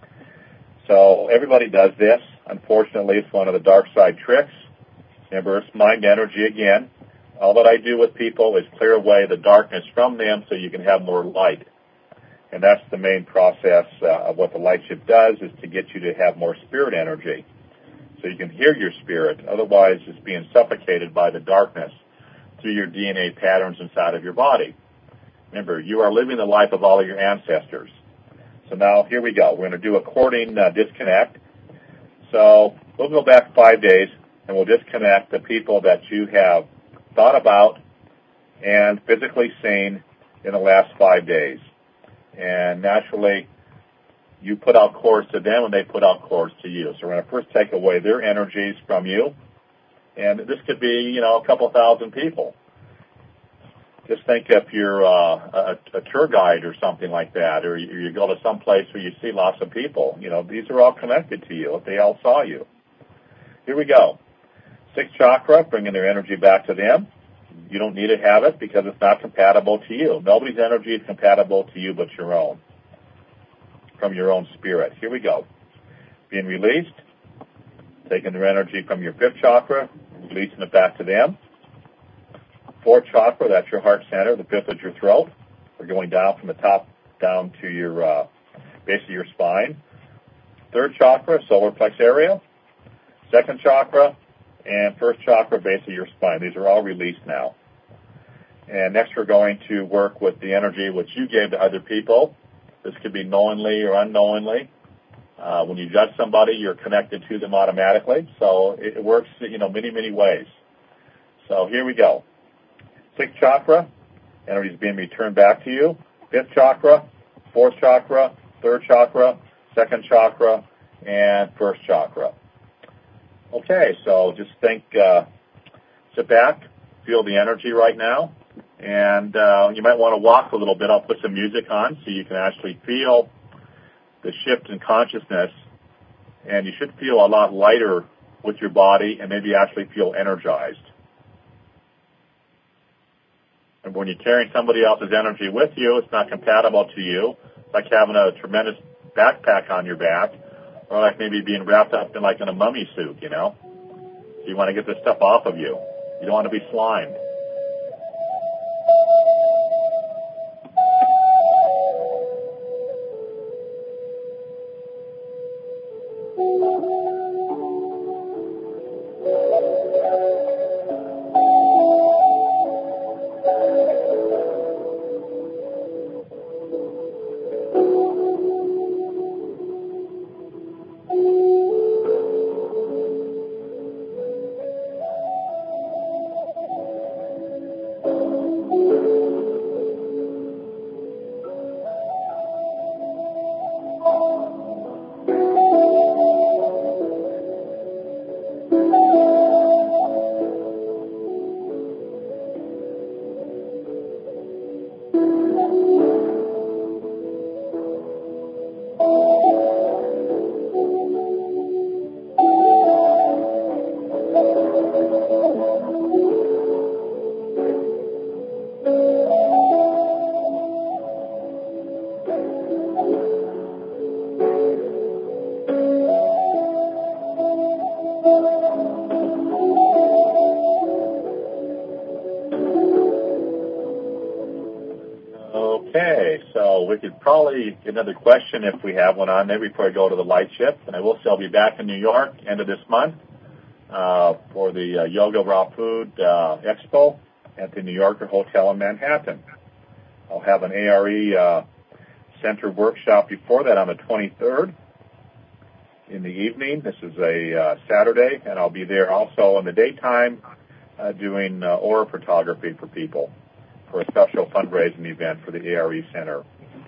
So everybody does this. Unfortunately, it's one of the dark side tricks. Remember, it's mind energy again. All that I do with people is clear away the darkness from them so you can have more light. And that's the main process uh, of what the light ship does, is to get you to have more spirit energy so you can hear your spirit. Otherwise, it's being suffocated by the darkness through your D N A patterns inside of your body. Remember, you are living the life of all of your ancestors. So now, here we go. We're going to do a chording uh, disconnect. So we'll go back five days, and we'll disconnect the people that you have thought about and physically seen in the last five days. And naturally, you put out chords to them, and they put out chords to you. So we're going to first take away their energies from you. And this could be, you know, a couple thousand people. Just think if you're uh, a, a tour guide or something like that, or you, you go to some place where you see lots of people. You know, these are all connected to you if they all saw you. Here we go. Sixth chakra, bringing their energy back to them. You don't need to have it because it's not compatible to you. Nobody's energy is compatible to you but your own, from your own spirit. Here we go. Being released, taking their energy from your fifth chakra, releasing it back to them. Fourth chakra, that's your heart center. The fifth is your throat. We're going down from the top down to your uh, base of your spine. Third chakra, solar plex area. Second chakra, and first chakra, base of your spine. These are all released now. And next we're going to work with the energy which you gave to other people. This could be knowingly or unknowingly. Uh, when you judge somebody, you're connected to them automatically. So it, it works, you know, many, many ways. So here we go. Sixth chakra, energy is being returned back to you. Fifth chakra, fourth chakra, third chakra, second chakra, and first chakra. Okay, so just think, uh, sit back, feel the energy right now, and uh, you might want to walk a little bit. I'll put some music on so you can actually feel the shift in consciousness, and you should feel a lot lighter with your body and maybe actually feel energized. And when you're carrying somebody else's energy with you, it's not compatible to you. It's like having a tremendous backpack on your back, or like maybe being wrapped up in like in a mummy suit, you know? So you want to get this stuff off of you. You don't want to be slimed. Okay, so we could probably get another question if we have one on there before I go to the light shift. And I will say I'll be back in New York end of this month uh, for the uh, Yoga Raw Food uh, Expo at the New Yorker Hotel in Manhattan. I'll have an A R E uh, Center workshop before that on the twenty-third in the evening. This is a uh, Saturday, and I'll be there also in the daytime uh, doing uh, aura photography for people, for a special fundraising event for the A R E Center.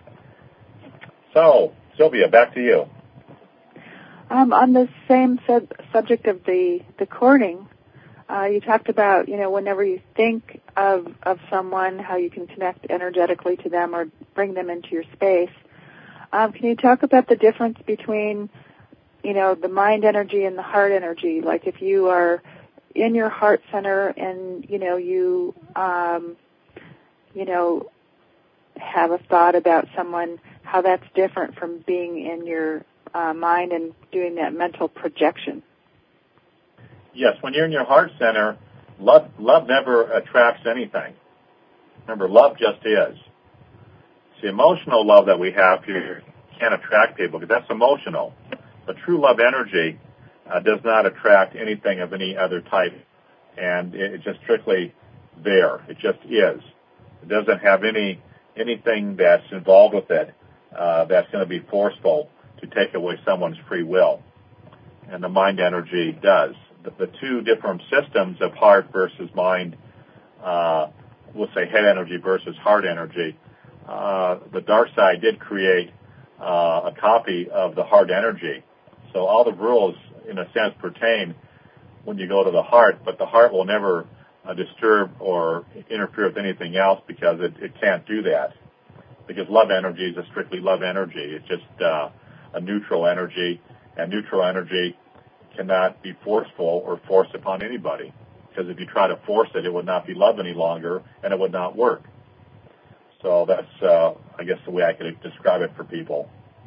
So, Sylvia, back to you. Um, on the same sub- subject of the, the courting, uh, you talked about, you know, whenever you think of, of someone, how you can connect energetically to them or bring them into your space. Um, can you talk about the difference between, you know, the mind energy and the heart energy? Like if you are in your heart center and, you know, you... Um, you know, have a thought about someone, how that's different from being in your uh, mind and doing that mental projection. Yes, when you're in your heart center, love love never attracts anything. Remember, love just is. It's the emotional love that we have here can't attract people because that's emotional. But true love energy uh, does not attract anything of any other type, and it, it's just strictly there. It just is. It doesn't have any anything that's involved with it uh, that's going to be forceful to take away someone's free will. And the mind energy does. The, the two different systems of heart versus mind, uh, we'll say head energy versus heart energy, uh, the dark side did create uh, a copy of the heart energy. So all the rules, in a sense, pertain when you go to the heart, but the heart will never Uh, disturb or interfere with anything else because it, it can't do that. Because love energy is a strictly love energy. It's just uh, a neutral energy, and neutral energy cannot be forceful or forced upon anybody. Because if you try to force it, it would not be love any longer, and it would not work. So that's, uh, I guess, the way I could describe it for people.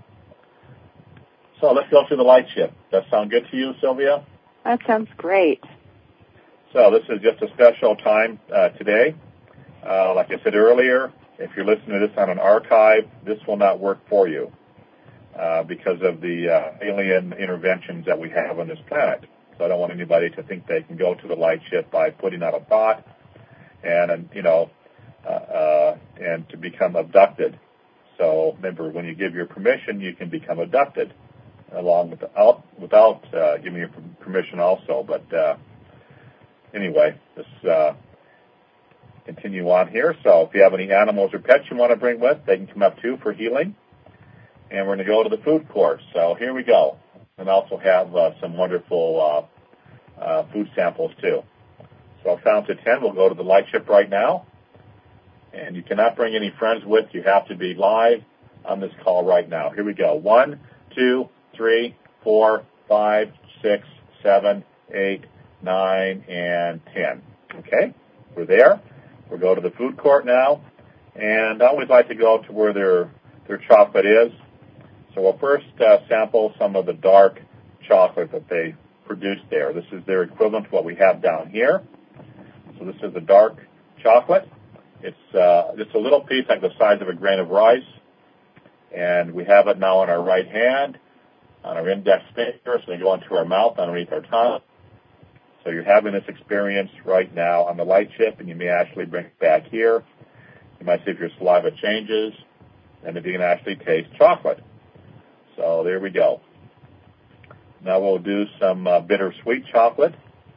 So let's go through the light shift. Does that sound good to you, Sylvia? That sounds great. So this is just a special time uh, today. Uh, like I said earlier, if you're listening to this on an archive, this will not work for you uh, because of the uh, alien interventions that we have on this planet. So I don't want anybody to think they can go to the light shift by putting out a thought and, and you know, uh, uh, and to become abducted. So remember, when you give your permission, you can become abducted. along without without uh, giving you permission also. But uh, anyway, let's uh, continue on here. So if you have any animals or pets you want to bring with, they can come up too for healing. And we're going to go to the food court. So here we go. And also have uh, some wonderful uh, uh, food samples too. So I'll count to ten. We'll go to the light ship right now. And you cannot bring any friends with. You have to be live on this call right now. Here we go. One, two, three, four, five, six, seven, eight, nine, and ten. Okay? We're there. We'll go to the food court now. And I always like to go to where their, their chocolate is. So we'll first uh, sample some of the dark chocolate that they produce there. This is their equivalent to what we have down here. So this is the dark chocolate. It's uh, just a little piece like the size of a grain of rice. And we have it now in our right hand, on our index finger, so they go into our mouth underneath our tongue. So you're having this experience right now on the light chip, and you may actually bring it back here. You might see if your saliva changes, and if you can actually taste chocolate. So there we go. Now we'll do some uh, bittersweet chocolate.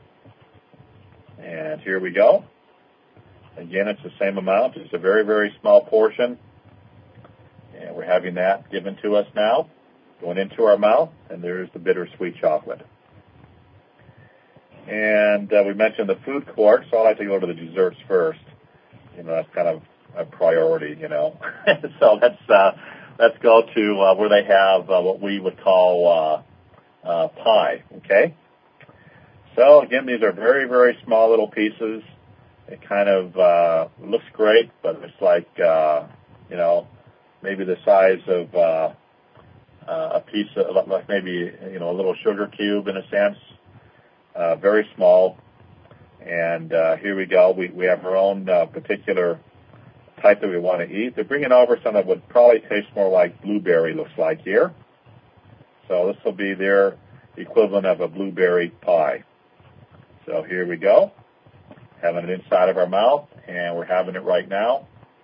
And here we go. Again, it's the same amount. It's a very, very small portion. And we're having that given to us now, going into our mouth, and there's the bittersweet chocolate. And uh, we mentioned the food court, so I like to go to the desserts first. You know, that's kind of a priority, you know. So let's, uh, let's go to uh, where they have uh, what we would call uh, uh, pie, okay? So, again, these are very, very small little pieces. It kind of uh, looks great, but it's like, uh, you know, maybe the size of uh, uh, a piece of, like maybe, you know, a little sugar cube in a sense. Uh, very small. And uh, here we go. We, we have our own uh, particular type that we want to eat. They're bringing over some that would probably taste more like blueberry, looks like here. So this will be their equivalent of a blueberry pie. So here we go. Having it inside of our mouth, and we're having it right now.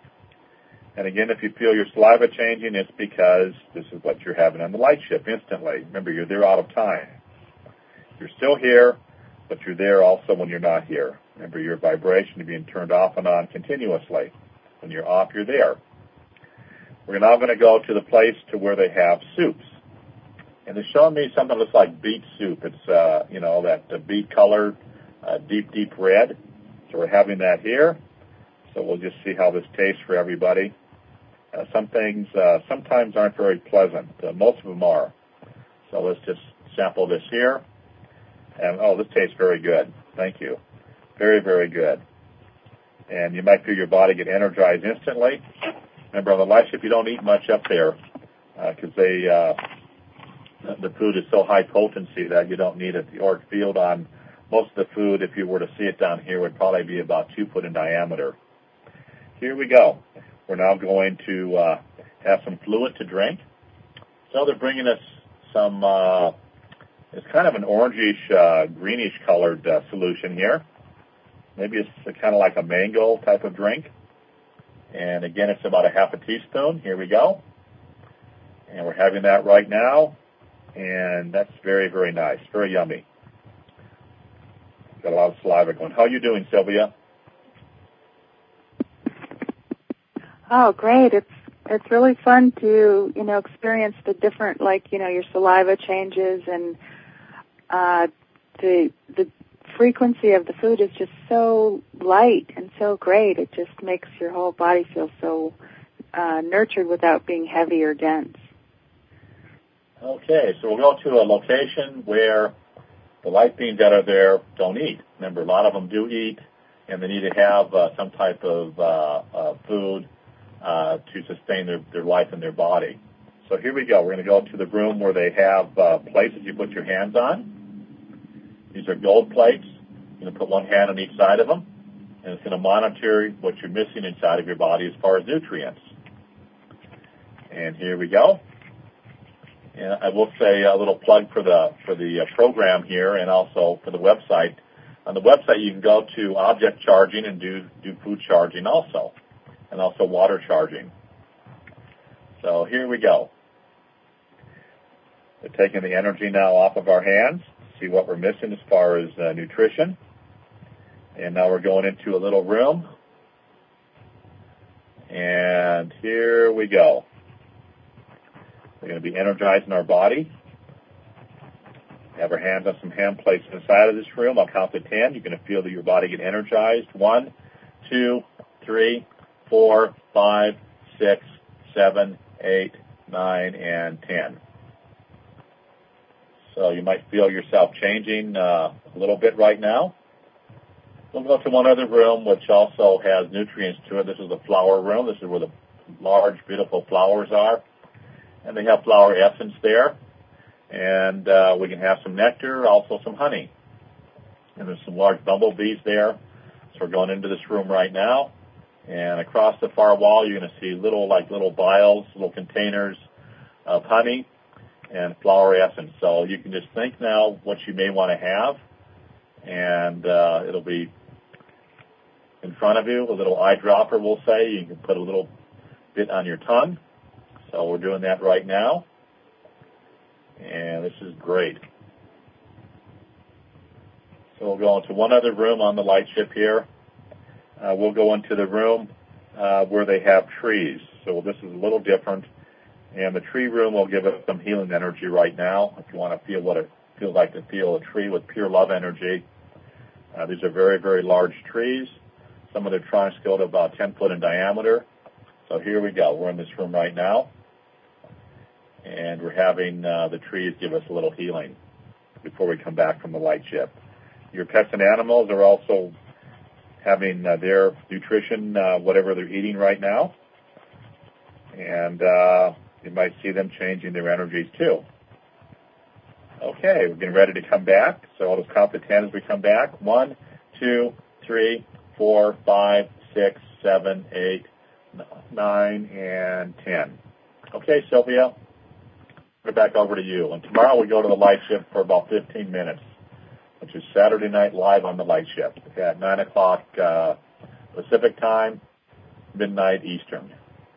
And again, if you feel your saliva changing, it's because this is what you're having on the light ship instantly. Remember, you're there out of time. You're still here, but you're there also when you're not here. Remember, your vibration is being turned off and on continuously. When you're off, you're there. We're now going to go to the place to where they have soups. And they're showing me something that looks like beet soup. It's, uh, you know, that uh, beet colored, uh, deep, deep red. So we're having that here. So we'll just see how this tastes for everybody. Uh, some things uh, sometimes aren't very pleasant. Uh, most of them are. So let's just sample this here. And, oh, this tastes very good. Thank you. Very, very good. And you might feel your body get energized instantly. Remember, on the light ship, you don't eat much up there because uh, they uh, the food is so high potency that you don't need it. The auric field on most of the food, if you were to see it down here, would probably be about two foot in diameter. Here we go. We're now going to uh, have some fluid to drink. So they're bringing us some, uh, it's kind of an orangish, uh, greenish colored uh, solution here. Maybe it's kind of like a mango type of drink. And again, it's about a half a teaspoon. Here we go. And we're having that right now. And that's very, very nice. Very yummy. Got a lot of saliva going. How are you doing, Sylvia? Oh, great. It's it's really fun to, you know, experience the different, like, you know, your saliva changes, and uh, the the frequency of the food is just so light and so great. It just makes your whole body feel so uh, nurtured without being heavy or dense. Okay, so we'll go to a location where the light beings that are there don't eat. Remember, a lot of them do eat, and they need to have uh, some type of uh, uh, food uh, to sustain their, their life in their body. So here we go. We're going to go to the room where they have uh, plates that you put your hands on. These are gold plates. You're going to put one hand on each side of them, and it's going to monitor what you're missing inside of your body as far as nutrients. And here we go. And I will say a little plug for the for the uh, program here, and also for the website. On the website, you can go to object charging and do do food charging also, and also water charging. So here we go. We're taking the energy now off of our hands, see what we're missing as far as uh, nutrition. And now we're going into a little room. And here we go. We're going to be energizing our body. Have our hands on some hand plates inside of this room. I'll count to ten. You're going to feel that your body get energized. One, two, three, four, five, six, seven, eight, nine, and ten. So you might feel yourself changing uh, a little bit right now. We'll go to one other room which also has nutrients to it. This is the flower room. This is where the large, beautiful flowers are. And they have flower essence there. And uh, we can have some nectar, also some honey. And there's some large bumblebees there. So we're going into this room right now. And across the far wall, you're going to see little, like little vials, little containers of honey and flower essence. So you can just think now what you may want to have. And uh, it'll be in front of you, a little eyedropper, we'll say. You can put a little bit on your tongue. So we're doing that right now. And this is great. So we'll go into one other room on the light ship here. Uh, we'll go into the room uh, where they have trees. So this is a little different. And the tree room will give us some healing energy right now. If you want to feel what it feels like to feel a tree with pure love energy. Uh, these are very, very large trees. Some of their trunks go to about ten foot in diameter. So here we go. We're in this room right now. And we're having uh, the trees give us a little healing before we come back from the light ship. Your pets and animals are also having uh, their nutrition, uh, whatever they're eating right now. And uh, you might see them changing their energies too. Okay, we're getting ready to come back. So I'll just count to ten as we come back. One, two, three, four, five, six, seven, eight, nine, and ten. Okay, Sylvia. Back over to you. And tomorrow we go to the light ship for about fifteen minutes, which is Saturday night live on the light ship at nine o'clock uh, Pacific time, midnight Eastern.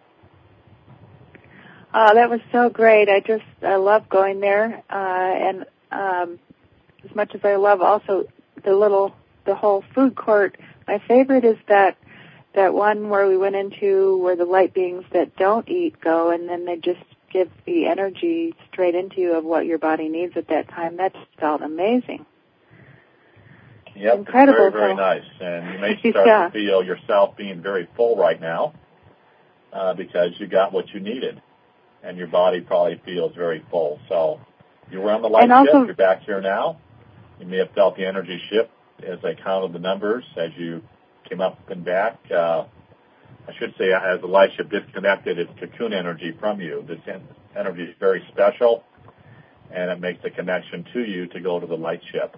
Uh, that was so great. I just, I love going there. Uh, and um, as much as I love also the little, the whole food court, my favorite is that that one where we went into where the light beings that don't eat go, and then they just give the energy straight into you of what your body needs at that time. That felt amazing. Yep, incredible. It's very, very nice. And you may start yeah. to feel yourself being very full right now uh, because you got what you needed. And your body probably feels very full. So you were on the light and shift. Also, you're back here now. You may have felt the energy shift as I counted the numbers as you came up and back. Uh, I should say, as the light ship disconnected its cocoon energy from you, this energy is very special, and it makes the connection to you to go to the light ship.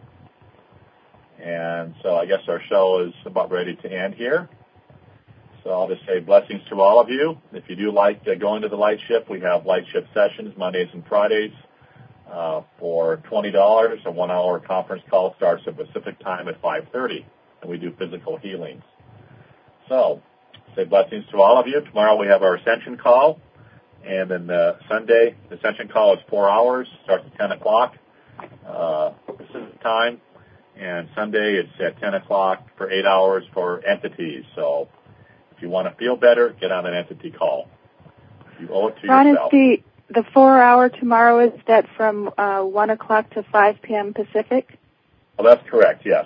And so I guess our show is about ready to end here. So I'll just say blessings to all of you. If you do like uh, going to the light ship, we have light ship sessions Mondays and Fridays uh, for twenty dollars. A one-hour conference call starts at Pacific time at five thirty, and we do physical healings. So say blessings to all of you. Tomorrow we have our Ascension call, and then uh, Sunday, the Ascension call is four hours, starts at ten o'clock uh, Pacific time, and Sunday it's at ten o'clock for eight hours for entities. So if you want to feel better, get on an entity call. You owe it to Ron, yourself. Is the, the four-hour tomorrow, is that from uh, one o'clock to five p.m. Pacific? Well, that's correct, yes.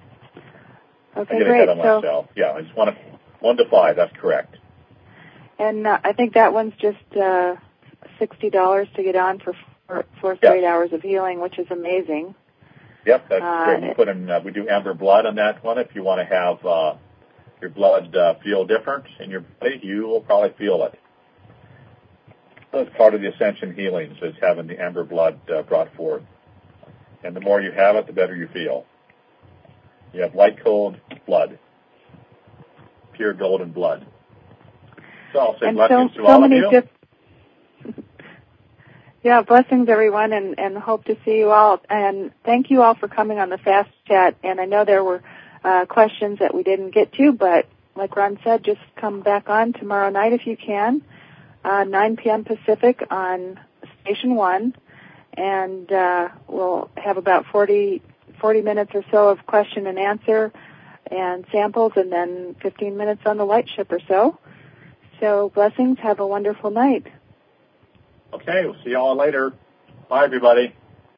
Okay, I get great. ahead of so, myself. Yeah, I just want to... One to five, that's correct. And uh, I think that one's just uh, sixty dollars to get on for four, four straight yes. hours of healing, which is amazing. Yep, that's uh, great. We put in, uh, we do amber blood on that one. If you want to have uh, your blood uh, feel different in your body, you will probably feel it. So it's part of the Ascension healings is having the amber blood uh, brought forth. And the more you have it, the better you feel. You have light cold blood. Pure golden blood. So I'll say and blessings so, to so all many of you. Diff- yeah, blessings everyone, and, and hope to see you all. And thank you all for coming on the Fast Chat. And I know there were uh, questions that we didn't get to, but like Ron said, just come back on tomorrow night if you can, uh, nine p.m. Pacific on Station one. and uh, we'll have about forty, forty minutes or so of question and answer and samples, and then fifteen minutes on the light ship or so. So blessings. Have a wonderful night. Okay, we'll see you all later. Bye, everybody.